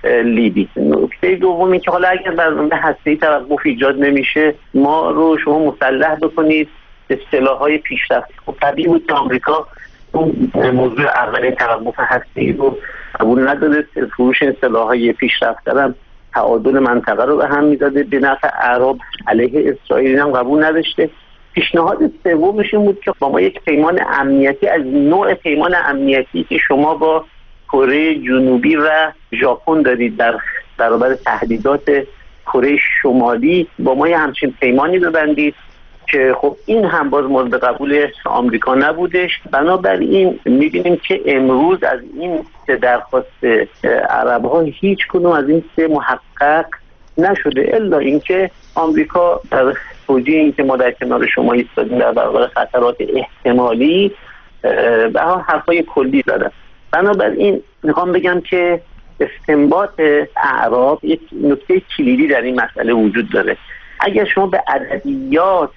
لیبی. نکته دومی که حالا اگر برنامه هسته‌ای توقف ایجاد نمیشه، ما رو شما مسلح بکنید به سلاح‌های پیشرفته. خب طبیعی بود که آمریکا اون موضوع اول توقف هسته‌ای رو قبول نداده، فروش سلاح‌های پیشرفته هم تعادل منطقه رو به هم می‌زده، به نفع عرب علیه اسرائیل هم قبول نداشته. پیشنهاد سومش این بود که با ما یک پیمان امنیتی از نوع پیمان امنیتی که شما با کره جنوبی و ژاپن دارید در برابر تهدیدات کره شمالی، با ما یه همچین پیمانی ببندید که خب این هم باز مورد قبول آمریکا نبودش. بنابراین می‌بینیم که امروز از این سه درخواست عرب‌ها هیچ کدوم از این سه محقق نشده، الا اینکه آمریکا در توجیه اینکه ما در کنار شما ایستادیم در برابر خطرات احتمالی به ها حرفای کلی زدن. بنابراین میخوام بگم که استنباط اعراب یک نکته کلیدی در این مسئله وجود داره. اگر شما به ادبیات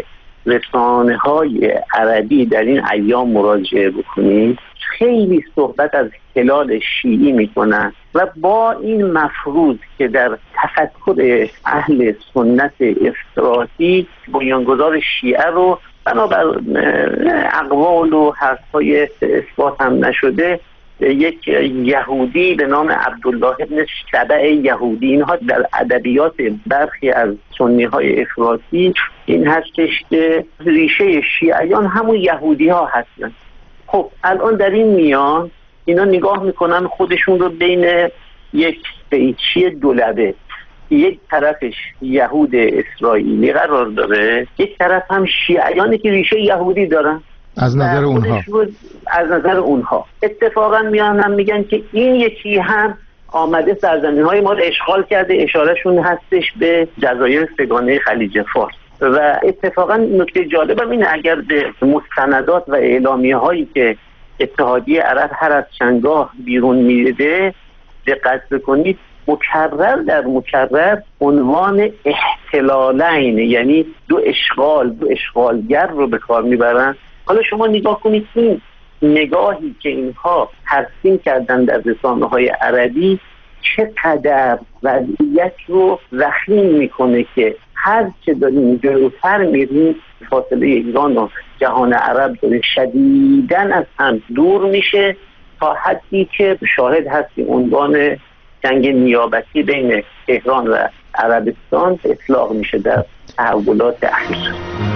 رسانه‌های عربی در این ایام مراجعه بکنید، خیلی صحبت از هلال شیعی میکنن و با این مفروض که در تفکر اهل سنت افراطی بنیانگذار شیعه رو بنابر اقوال و حرفای اثبات هم نشده یک یهودی به نام عبدالله ابن شبع یهودی، اینها در ادبیات برخی از سنی های افراطی این هستش که ریشه شیعیان همون یهودی ها هستن. خب الان در این میان اینا نگاه میکنن خودشون رو بین یک قیچی دولبه، یک طرفش یهود اسرائیلی قرار داره، یک طرف هم شیعیانی که ریشه یهودی دارن. از نظر اونها از نظر اونها اتفاقا میان هم میگن که این یکی هم آمده سرزمین‌های ما رو اشغال کرده، اشارهشون هستش به جزایر سگانه خلیج فارس. و اتفاقا نکته جالبم اینه اگر به مستندات و اعلامیه هایی که اتحادیه عرب هر از چندگاه بیرون میده دقت بکنید، مکرر در مکرر عنوان احتلالین، یعنی دو اشغال دو اشغالگر رو به کار میبرن. حالا شما نگاه کنید این نگاهی که اینها ترسیم کردن در رسانه‌های عربی چقدر وضعیت رو وخیم میکنه که هر چه داریم جلوتر میریم فاصله ایران و جهان عرب داره شدیداً از هم دور میشه تا حدی که شاهد هستیم عنوان جنگ نیابتی بین تهران و عربستان اطلاق میشه در تحولات اخیر.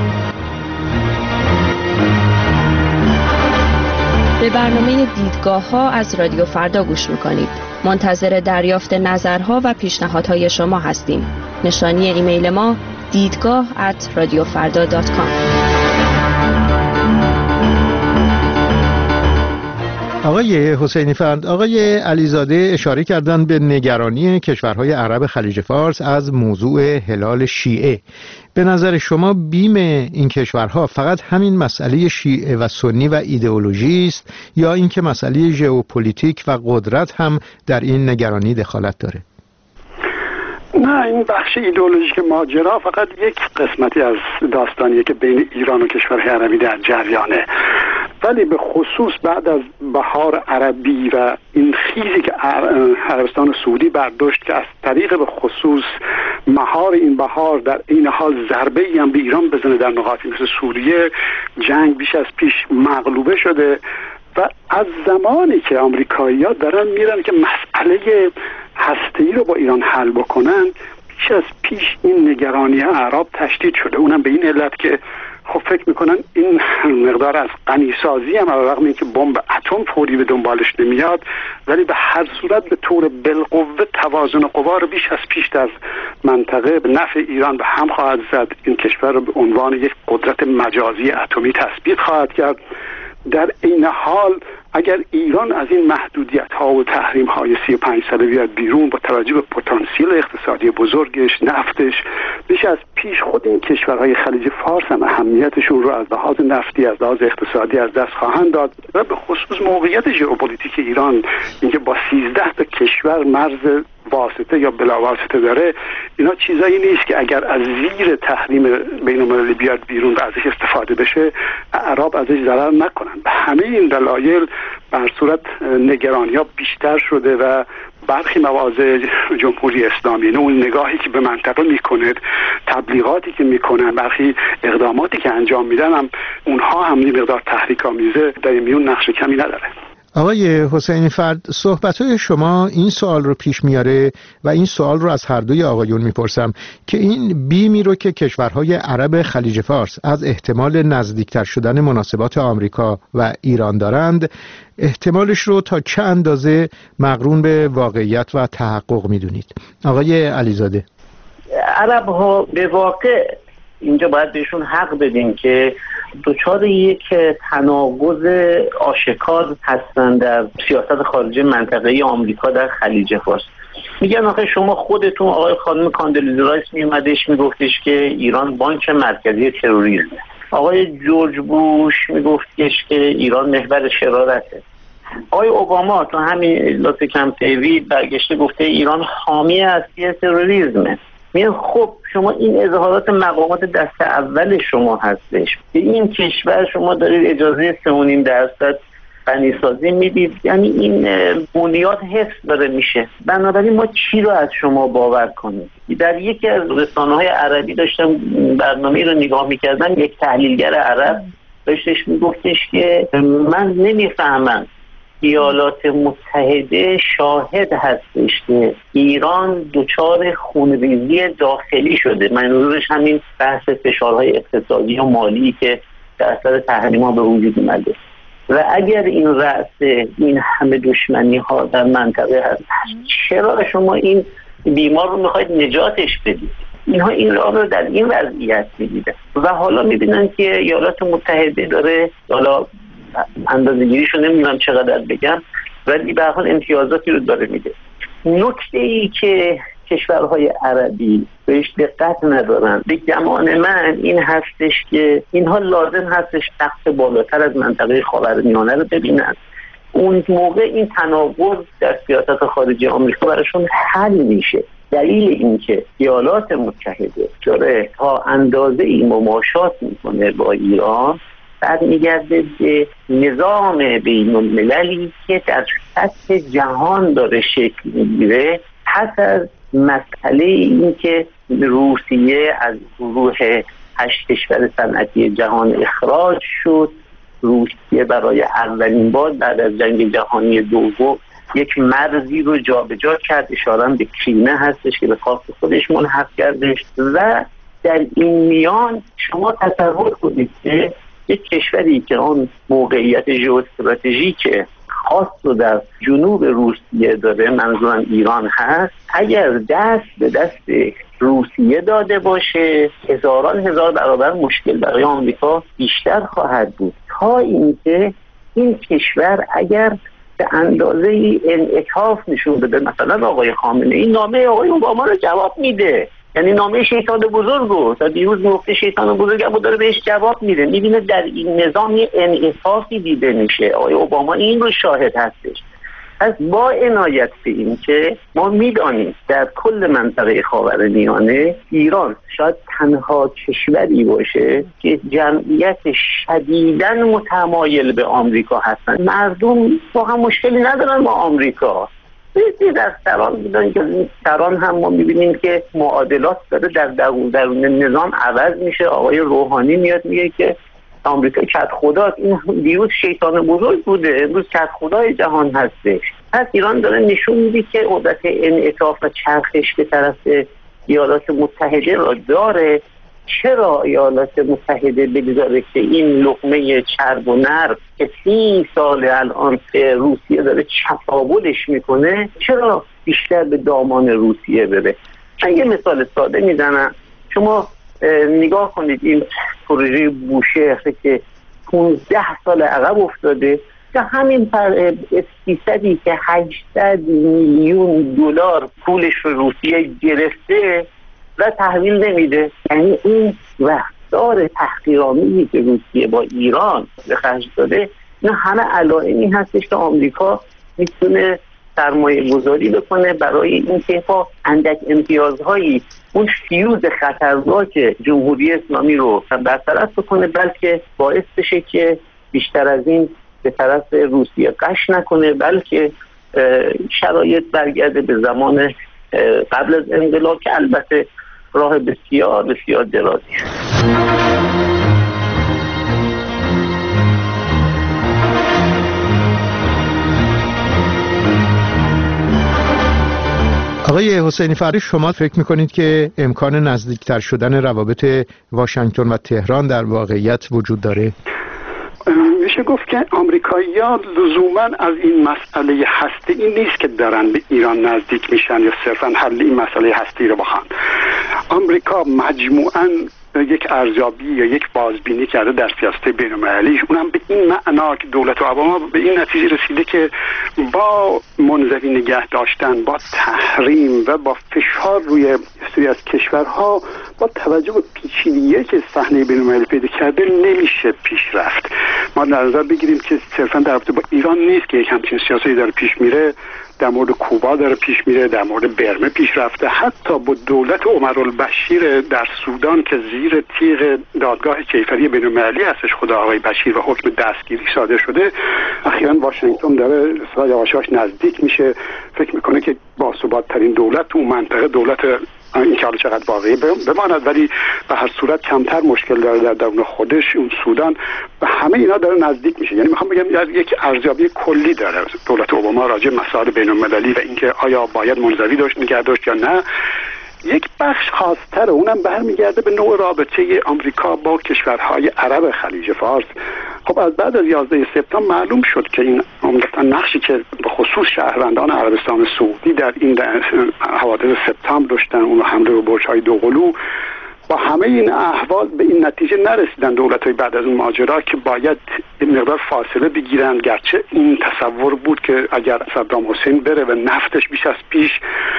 به برنامه دیدگاه ها از رادیو فردا گوش میکنید. منتظر دریافت نظرها و پیشنهادهای شما هستیم. نشانی ایمیل ما دیدگاه ات رادیو فردا دات کام. آقای حسینی فرد، آقای علیزاده اشاره کردن به نگرانی کشورهای عرب خلیج فارس از موضوع هلال شیعه. به نظر شما بیم این کشورها فقط همین مسئله شیعه و سنی و ایدئولوژی است یا اینکه مسئله ژئوپلیتیک و قدرت هم در این نگرانی دخالت داره؟ نه، این بخش ایدئولوژیک ماجرا فقط یک قسمتی از داستانیه که بین ایران و کشورهای عربی در جریانه، ولی به خصوص بعد از بهار عربی و این خیزی که عربستان سعودی برداشت که از طریق به خصوص مهار این بهار در این حال ضربه ای هم به ایران بزنه در نقاطی مثل سوریه، جنگ بیش از پیش مغلوبه شده و از زمانی که آمریکایی‌ها دارن میرن که مسئله هسته‌ای رو با ایران حل بکنن، بیش از پیش این نگرانی اعراب تشدید شده. اونم به این علت که خب فکر میکنن این مقدار از غنیسازی هم علیرغم اینکه بمب اتم فوری به دنبالش نمیاد، ولی به هر صورت به طور بالقوه توازن قوا رو بیش از پیش در منطقه به نفع ایران به هم خواهد زد. این کشور رو به عنوان یک قدرت مجازی اتمی تثبیت خواهد کرد. در این حال اگر ایران از این محدودیت ها و تحریم های سی و پنج ساله بیاد بیرون، با توجه به پتانسیل اقتصادی بزرگش، نفتش، بیش از پیش خود این کشورهای خلیج فارس هم اهمیتشون رو از لحاظ نفتی، از لحاظ اقتصادی از دست خواهند داد و به خصوص موقعیت ژئوپلیتیک ایران، اینکه با سیزده تا کشور مرز واسطه یا بلا واسطه داره، اینا چیزایی نیست که اگر از زیر تحریم بین المللی بیاد بیرون و ازش استفاده بشه اعراب ازش ضرر نکنن. به همه این دلایل بر صورت نگرانی‌ها بیشتر شده و برخی مواضع جمهوری اسلامی اون نگاهی که به منطقه میکنه، تبلیغاتی که میکنن، برخی اقداماتی که انجام میدن هم اونها هم یه مقدار تحریک‌آمیزه در میون نقش کمی نداره. آقای حسینی فرد، صحبت‌های شما این سوال رو پیش میاره و این سوال رو از هر دوی آقایون میپرسم که این بیمی رو که کشورهای عرب خلیج فارس از احتمال نزدیکتر شدن مناسبات آمریکا و ایران دارند، احتمالش رو تا چه اندازه مقرون به واقعیت و تحقق میدونید؟ آقای علیزاده. عرب ها به واقع اینجا باید بهشون حق بدیم که دوچار یک تناقض آشکار هستن در سیاست خارجی منطقه‌ای آمریکا در خلیج فارس. میگن آخه شما خودتون، آقای خانم کاندلیزا رایس میومدش میگفتش که ایران بانک مرکزی تروریسمه، آقای جورج بوش میگفتش که ایران محور شرارته، آقای اوباما تو همین ایالات کمپ دیوید برگشته گفته ایران حامی اصلی تروریسمه. میگن خب شما این اظهارات مقامات دست اول شما هستش، به این کشور شما دارید اجازه سه و نیم درصد غنیسازی میدید، یعنی این بنیاد حفظ داره میشه. بنابراین ما چی رو از شما باور کنیم؟ در یکی از رسانه‌های عربی داشتم برنامه رو نگاه میکردم، یک تحلیلگر عرب داشتش میگفتش که من نمیفهمم ایالات متحده شاهد هستش که ایران دچار خونریزی داخلی شده، منظورش همین بحث فشارهای اقتصادی و مالی که در اثر تحریم‌ها به وجود اومده و اگر این رأس این همه دشمنی ها در منطقه هست، چرا شما این بیمار رو میخواید نجاتش بدید؟ اینها این راه رو در این وضعیت میدیدن و حالا میبینن که ایالات متحده داره، حالا اندازه گیریشو نمیدونم چقدر بگم، ولی به هر حال امتیازاتی رو داره میده. نکته ای که کشورهای عربی بهش دقت ندارن به گمان من این هستش که اینها لازم هستش تخت بالاتر از منطقه خاورمیانه رو ببینن. اون موقع این تناقض در سیاست خارجی آمریکا براشون حل میشه. دلیل اینکه ایالات متحده داره تا اندازه این مماشات میکنه با ایران برمیگرده به نظام بین المللی که در سطح جهان داره شکل میگیره پس از مسئله این که روسیه از گروه هشت کشور صنعتی جهان اخراج شد. روسیه برای اولین بار بعد از جنگ جهانی دوم یک مرزی رو جابجا کرد، اشاره به کرینه هستش که به خاک خودش ملحق کردش و در این میان شما تصور کنید که یک کشوری که آن موقعیت ژئواستراتژیک خاص رو در جنوب روسیه داره، منظورم ایران هست، اگر دست به دست روسیه داده باشه هزاران هزار برابر مشکل برای آمریکا بیشتر خواهد بود، تا اینکه این کشور اگر به اندازه ای انعطاف نشون بده. مثلا آقای خامنه ای نامه آقای اوباما رو جواب میده، یعنی نامه شیطان بزرگ رو تا دیروز گفته شیطان بزرگ هم داره بهش جواب میده، میبینه در این نظام یه انعطافی دیده میشه. آقای اوباما این رو شاهد هستش. از با عنایت به این که ما میدانیم در کل منطقه خاورمیانه ایران شاید تنها کشوری باشه که جمعیت شدیداً متمایل به آمریکا هستن، مردم با هم مشکلی ندارن با آمریکا. بیشتر در سران بودن که سران هم ما میبینیم که معادلات داره در درون نظام عوض میشه. آقای روحانی میاد میگه که آمریکا کت خدا، این دیروز شیطان بزرگ بوده امروز کت خدای جهان هستش. پس ایران داره نشون میده که قدرت انعطاف و چرخش به طرف ایالات متحده را داره. چرا ایالات متحده بگذاره که این لقمه چرب و نرم که سی سال الان روسیه داره چپاولش میکنه، چرا بیشتر به دامان روسیه بره؟ من یه مثال ساده میزنم. شما نگاه کنید این پروژه بوشهر که پانزده سال عقب افتاده، که همین سیصدی که هشتصد میلیون دلار پولش رو روسیه گرفته و تحویل نمیده. یعنی این رفتار تحقیرآمیزی که روسیه با ایران به خرج داده، این همه علائمی هستش که آمریکا میتونه سرمایه گذاری بکنه برای اینکه با اندک امتیازهایی اون فیوز خطرناک جمهوری اسلامی رو برطرف بکنه، بلکه باعث بشه که بیشتر از این به طرف روسیه قش نکنه، بلکه شرایط برگرده به زمان قبل از انقلاب که البته راه بسیار بسیار درازی. آقای حسینی فرری، شما فکر میکنید که امکان نزدیکتر شدن روابط واشنگتن و تهران در واقعیت وجود داره؟ میشه گفت که آمریکایی‌ها لزوماً از این مسئله هسته‌ای نیست که دارن به ایران نزدیک میشن یا صرفاً حل این مسئله هسته‌ای رو بخوان. آمریکا مجموعاً یک ارزیابی یا یک بازبینی کرده در سیاست بین‌المللی، اونم به این معنا که دولت اوباما به این نتیجه رسیده که با منزوی نگه داشتن، با تحریم و با فشار روی سری از کشورها، با توجه به پیچیدگی که صحنه بین‌المللی پیدا کرده نمیشه پیش رفت. ما در نظر بگیریم که صرفا در رابطه با ایران نیست که یک همچین سیاستی داره پیش میره، در مورد کوبا داره پیش میره، در مورد برمه پیش رفته، حتی با دولت عمرالبشیر در سودان که زیر تیغ دادگاه کیفری بین‌المللی هستش خود آقای بشیر و حکم دستگیری صادر شده، اخیراً واشنگتن داره یواش یواش نزدیک میشه، فکر میکنه که باثبات ترین دولت تو منطقه دولت این که حالا چقدر واقعی بماند، ولی به هر صورت کمتر مشکل داره در درون خودش اون سودان و همه اینا داره نزدیک میشه. یعنی میخوام بگم یک ارزیابی کلی داره دولت اوباما راجع به مسائل بین‌المللی و اینکه آیا باید منزوی داشت نگه داشت یا نه. یک بخش خاص‌تر اونم برمیگرده به نوع رابطه آمریکا با کشورهای عرب خلیج فارس. خب از بعد از یازده سپتامبر معلوم شد که این عمدتاً نقشی که به خصوص شهروندان عربستان سعودی در این حوادث سپتامبر داشتن، اون حمله به برج‌های دوقلو، با همه این احوال به این نتیجه نرسیدن دولت‌های بعد از اون ماجرا که باید این مقدار فاصله بگیرن، گرچه این تصور بود که اگر صدام حسین بره و نفتش بیش از پیش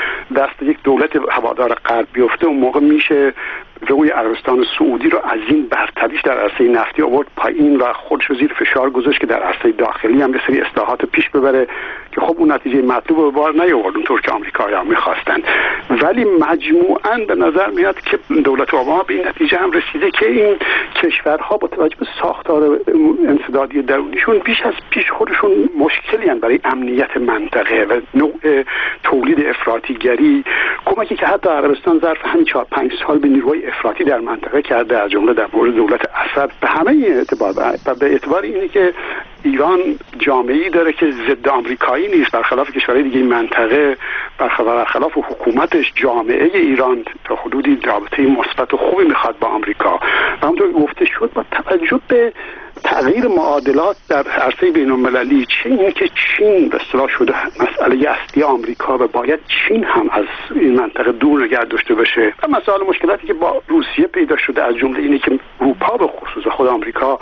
دست یک دولت هوادار غرب بیفته، اون موقع میشه روی عربستان سعودی رو از این برتریش در عرصه نفتی آورد پایین و خودش رو زیر فشار گذاشت که در عرصه داخلی هم یه سری اصلاحات پیش ببره که خب اون نتیجه مطلوب رو به بار نیاورد اونطور که آمریکایی‌ها می‌خواستند. ولی مجموعاً به نظر میاد که دولت اوباما به این نتیجه هم رسیده که این کشورها با توجه به ساختار انسدادی درونیشون بیش از پیش خودشون مشکلی هستند برای امنیت منطقه و نوع تولید افراطیگری، کمکی که حتی عربستان ظرف همین چهار پنج سال به نیروهای افراطی در منطقه کرده، از جمله در مورد دولت اسد. به همه اعتبار و به اعتبار اینه که ایران جامعه‌ای داره که ضد آمریکایی نیست، برخلاف کشورهای دیگه این منطقه، برخلاف حکومتش جامعه ایران تا حدودی رابطه مثبت و خوبی میخواد با آمریکا. و همونطور گفته شد با توجه به تغییر معادلات در عرصه بین‌المللی، چه این که چین به اصطلاح شده مسئله اصلی آمریکا و باید چین هم از این منطقه دور نگه داشته بشه و مسائل مشکلاتی که با روسیه پیدا شده، از جمله اینه که اروپا به خصوص خود آمریکا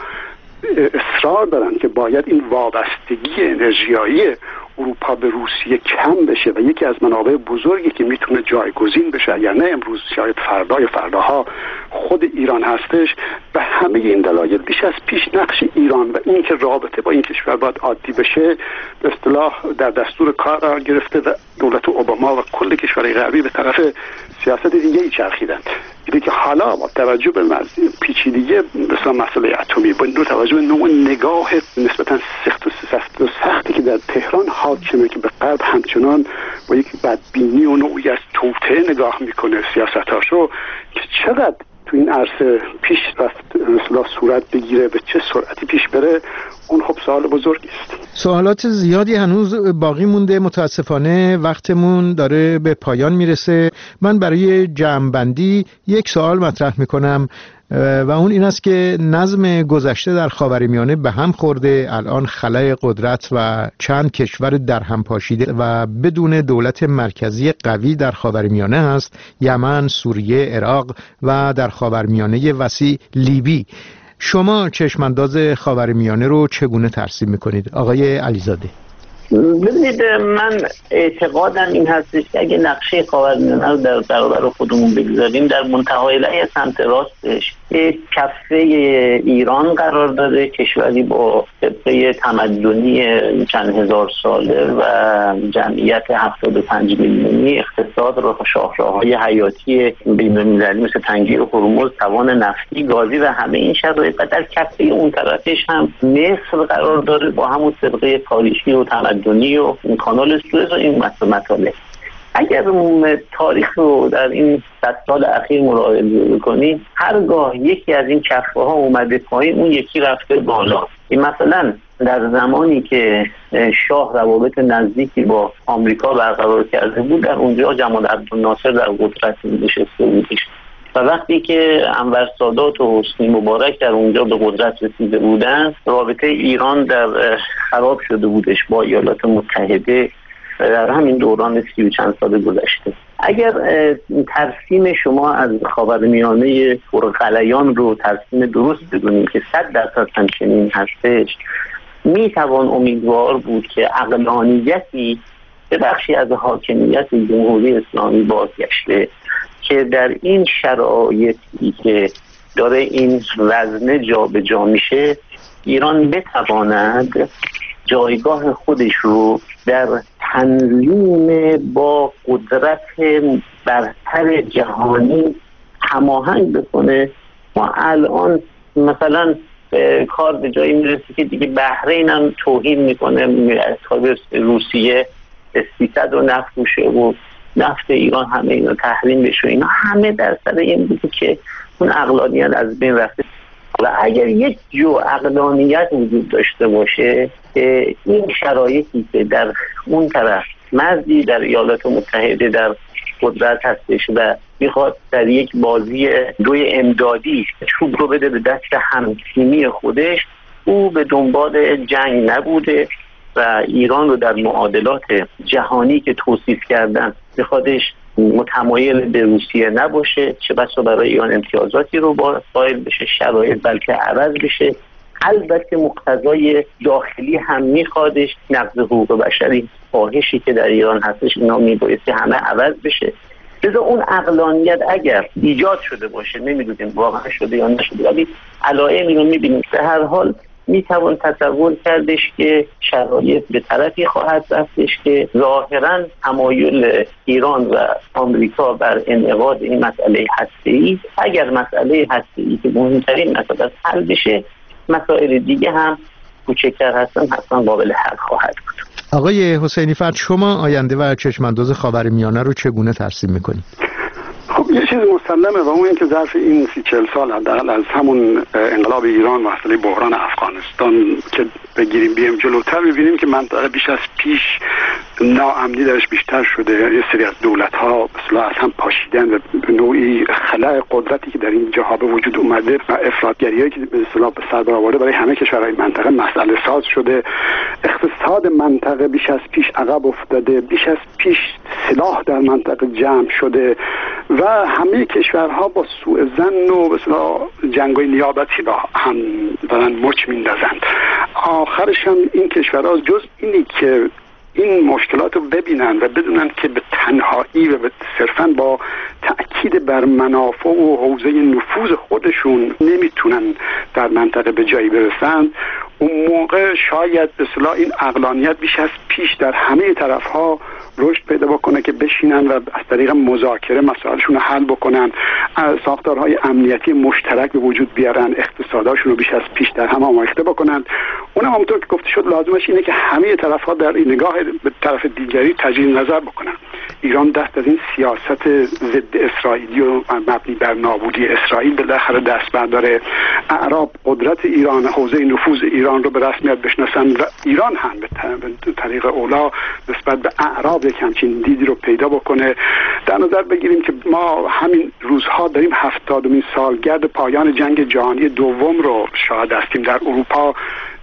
اصرار دارن که باید این وابستگی انرژیایی اروپا به روسیه کم بشه و یکی از منابع بزرگی که میتونه جایگزین بشه اگر نه امروز شاید فردا یا فرداها خود ایران هستش. به همه این دلایل بیش از پیش نقش ایران و اینکه رابطه با این کشور باید عادی بشه به اصطلاح در دستور کار قرار گرفته و دولت اوباما و کل کشورهای غربی به طرف سیاست دیگه ای چرخیدند. دیگه که حالا با توجه به پیچیدگی مثلا مسئله اتمی، با دو توجه به نوع نگاه نسبتا سخت و سخت و سختی که در تهران حاکمه که به غرب همچنان با یک بدبینی و نوعی از توطئه نگاه میکنه سیاستاشو، که چقدر تو این عرصه پیش رفت مثلا صورت بگیره به چه سرعتی پیش بره، اون خب سوال بزرگی است. سوالات زیادی هنوز باقی مونده، متاسفانه وقتمون داره به پایان میرسه. من برای جمع‌بندی یک سوال مطرح میکنم و اون این است که نظم گذشته در خاورمیانه به هم خورده، الان خلأ قدرت و چند کشور در هم پاشیده و بدون دولت مرکزی قوی در خاورمیانه هست، یمن، سوریه، عراق و در خاورمیانه وسیع لیبی. شما چشمانداز خاورمیانه رو چگونه ترسیم میکنید آقای علیزاده؟ ببینید، من اعتقادم این هستش که اگه نقشه خاورمیانه رو در برابر خودمون بگذاریم، در منتهای لایه سمت راستش کفه ایران قرار داره، کشوری با طبقه تمدنی چند هزار ساله و جمعیت هفتاد و پنج میلیونی، اقتصاد را شاهراه‌های حیاتی بین‌المللی مثل تنگیر و هرمز، توان نفتی، گازی و همه این شرایط، و در کفه اون طرفش هم مصر قرار داره با همون طبقه تاریخی و تمدنی و کانال سوئز و این مطالب. اگر تاریخ رو در این صد سال اخیر مراجعه بکنیم، هرگاه یکی از این کفه ها اومده پایین، اون یکی رفته بالا. این مثلا در زمانی که شاه روابط نزدیکی با آمریکا برقرار کرده بود، در اونجا جمال عبدالناصر در قدرت نشسته بودش، و وقتی که انور سادات و حسنی مبارک در اونجا به قدرت رسیده بودن، رابطه ایران در خراب شده بودش با ایالات متحده در همین دوران سی و چند سال گذشته. اگر ترسیم شما از خاورمیانه پرغلیان رو ترسیم درست بدونیم که صد درصد همچنین هستش، میتوان امیدوار بود که عقلانیتی به بخشی از حاکمیت جمهوری اسلامی بازگشته که در این شرایطی که داره این وزنه جا به جا میشه، ایران بتواند جایگاه خودش رو در تنظیم با قدرت برتر جهانی هماهنگ بکنه. ما الان مثلا کار به جایی میرسه که دیگه بحرین هم توهین میکنه تا روسیه سیصد و نفروشه و نفت ایران همه اینا تحریم بشه. اینا همه در سر این بوده که اون عقلانیت از بین رفته. و اگر یک جو عقلانیت وجود داشته باشه، این شرایطی که در اون طرف مردی در ایالات متحده در قدرت هستش و میخواد در یک بازی دوی امدادی چوب رو بده به دست همتیمی خودش، او به دنبال جنگ نبوده و ایران رو در معادلات جهانی که توصیف کردن میخوادش متمایل به روسیه نباشه، چه بسا برای ایران امتیازاتی رو با قائل بشه، شرایط بلکه عوض بشه. البته مقتضای داخلی هم میخوادش نقض حقوق بشری، فاحشی که در ایران هستش، اینا میبایستی همه عوض بشه. لذا اون عقلانیت اگر ایجاد شده باشه، نمیدونیم واقعا شده یا نشده، ولی علائمی رو میبینیم. به هر حال میتوان تصور کردش که شرایط به طرفی خواهد رفتش که ظاهرا تمایل ایران و آمریکا بر انعقاد این مسئله هسته‌ای، اگر مسئله هسته‌ای که مهمترین مسئله حل بشه، مسائل دیگه هم کوچکتر هستن حتما قابل حل خواهد بود. آقای حسینی فرد، شما آینده و چشمانداز خاورمیانه رو چگونه ترسیم میکنید؟ خب یه چیز مسلمه و اون این که ظرف این سی چل سال حداقل از همون انقلاب ایران و مسئله بحران افغانستان که بگیریم بیایم جلوتر، ببینیم که منطقه بیش از پیش ناامنی درش بیشتر شده. یه سری از دولت ها اصلا از هم پاشیدن و نوعی خلأ قدرتی که در این جاها به وجود اومده و افراطگریایی که به اصطلاح به سر برآورده برای همه کشورهای منطقه مسئله ساز شده. اقتصاد منطقه بیش از پیش عقب افتاده، بیش از پیش سلاح در منطقه جمع شده و همه کشورها با سوء ظن و به اصطلاح جنگ‌های نیابتی را هم دارن مچ میندازند. آخرش هم این کشورها جز اینی که این مشکلات رو ببینن و بدونن که به تنهایی و به صرفاً با تأکید بر منافع و حوزه نفوذ خودشون نمیتونن در منطقه به جایی برسن، اون موقع شاید به اصطلاح این عقلانیت بیش از پیش در همه طرف‌ها رشد پیدا بکنه که بشینن و از طریق مذاکره مسائلشون رو حل بکنن، ساختارهای امنیتی مشترک به وجود بیارن، اقتصاداشون رو بیش از پیش در هم آمیخته بکنن. اونم همونطور که گفته شد لازمش اینه که همه طرف‌ها در این نگاه به طرف دیگری تجدید نظر بکنن. ایران دست از این سیاست ضد اسرائیلی و مبنی بر نابودی اسرائیل بالاخره دست برداره. اعراب قدرت ایران، حوزه نفوذ ایران رو به رسمیت بشناسن و ایران هم به طریق اولا نسبت به اعراب یک همچین دیدی رو پیدا بکنه. در نظر بگیریم که ما همین روزها داریم هفتادمین سالگرد پایان جنگ جهانی دوم رو شاهد هستیم. در اروپا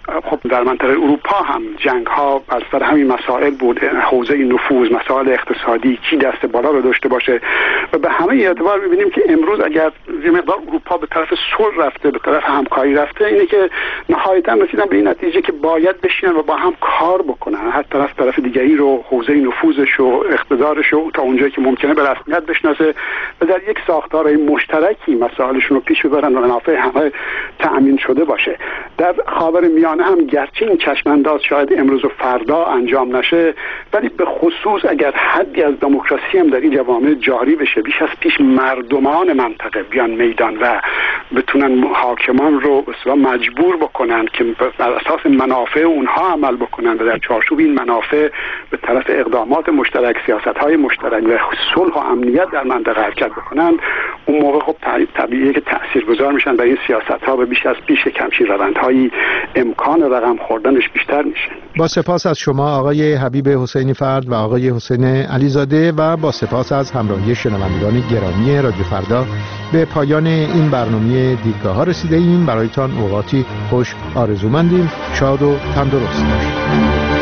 خب در منطقه اروپا هم جنگ ها از سر همین مسائل بود، حوزه نفوذ، مسائل اقتصادی، کی دست بالا رو داشته باشه و به همه اعتبار می‌بینیم که امروز اگر یه مقدار اروپا به طرف صلح رفته، به طرف همکاری رفته، اینه که نهایتاً رسیدن به این نتیجه که باید بشینن و با هم کار بکنن، هر طرف طرف دیگری رو، حوزه نفوذش و اقتدارش رو تا اونجایی که ممکنه به رسمیت بشناسه و در یک ساختار مشترکی مسائلشون رو پیش ببرن و منافع همه تأمین شده باشه. در خاورمیانه هم گرچه این چشم‌انداز شاید امروز و فردا انجام نشه، ولی به خصوص اگر حدی از دموکراسی هم در این جوامع جاری بشه، بیش از پیش مردمان منطقه بیان میدان و بتونن حاکمان رو به اصطلاح مجبور بکنن که بر اساس منافع اونها عمل بکنن و در چارچوب این منافع به طرف اقدامات مشترک، سیاست‌های مشترک و صلح و امنیت در منطقه حرکت بکنن، اون موقع خب طبیعیه که تاثیرگذار میشن برای این سیاست‌ها و بیش از پیش کمچین روندهایی امکان رقم خوردنش بیشتر میشه. با سپاس از شما آقای حبیب حسینی فرد و آقای حسین علیزاده و با سپاس از همراهی شنوندگان گرامی رادیو فردا به پایان این برنامه دیدگاه ها رسیده ایم. برایتان اوقاتی خوش آرزومندیم. شاد و تندرست باشید.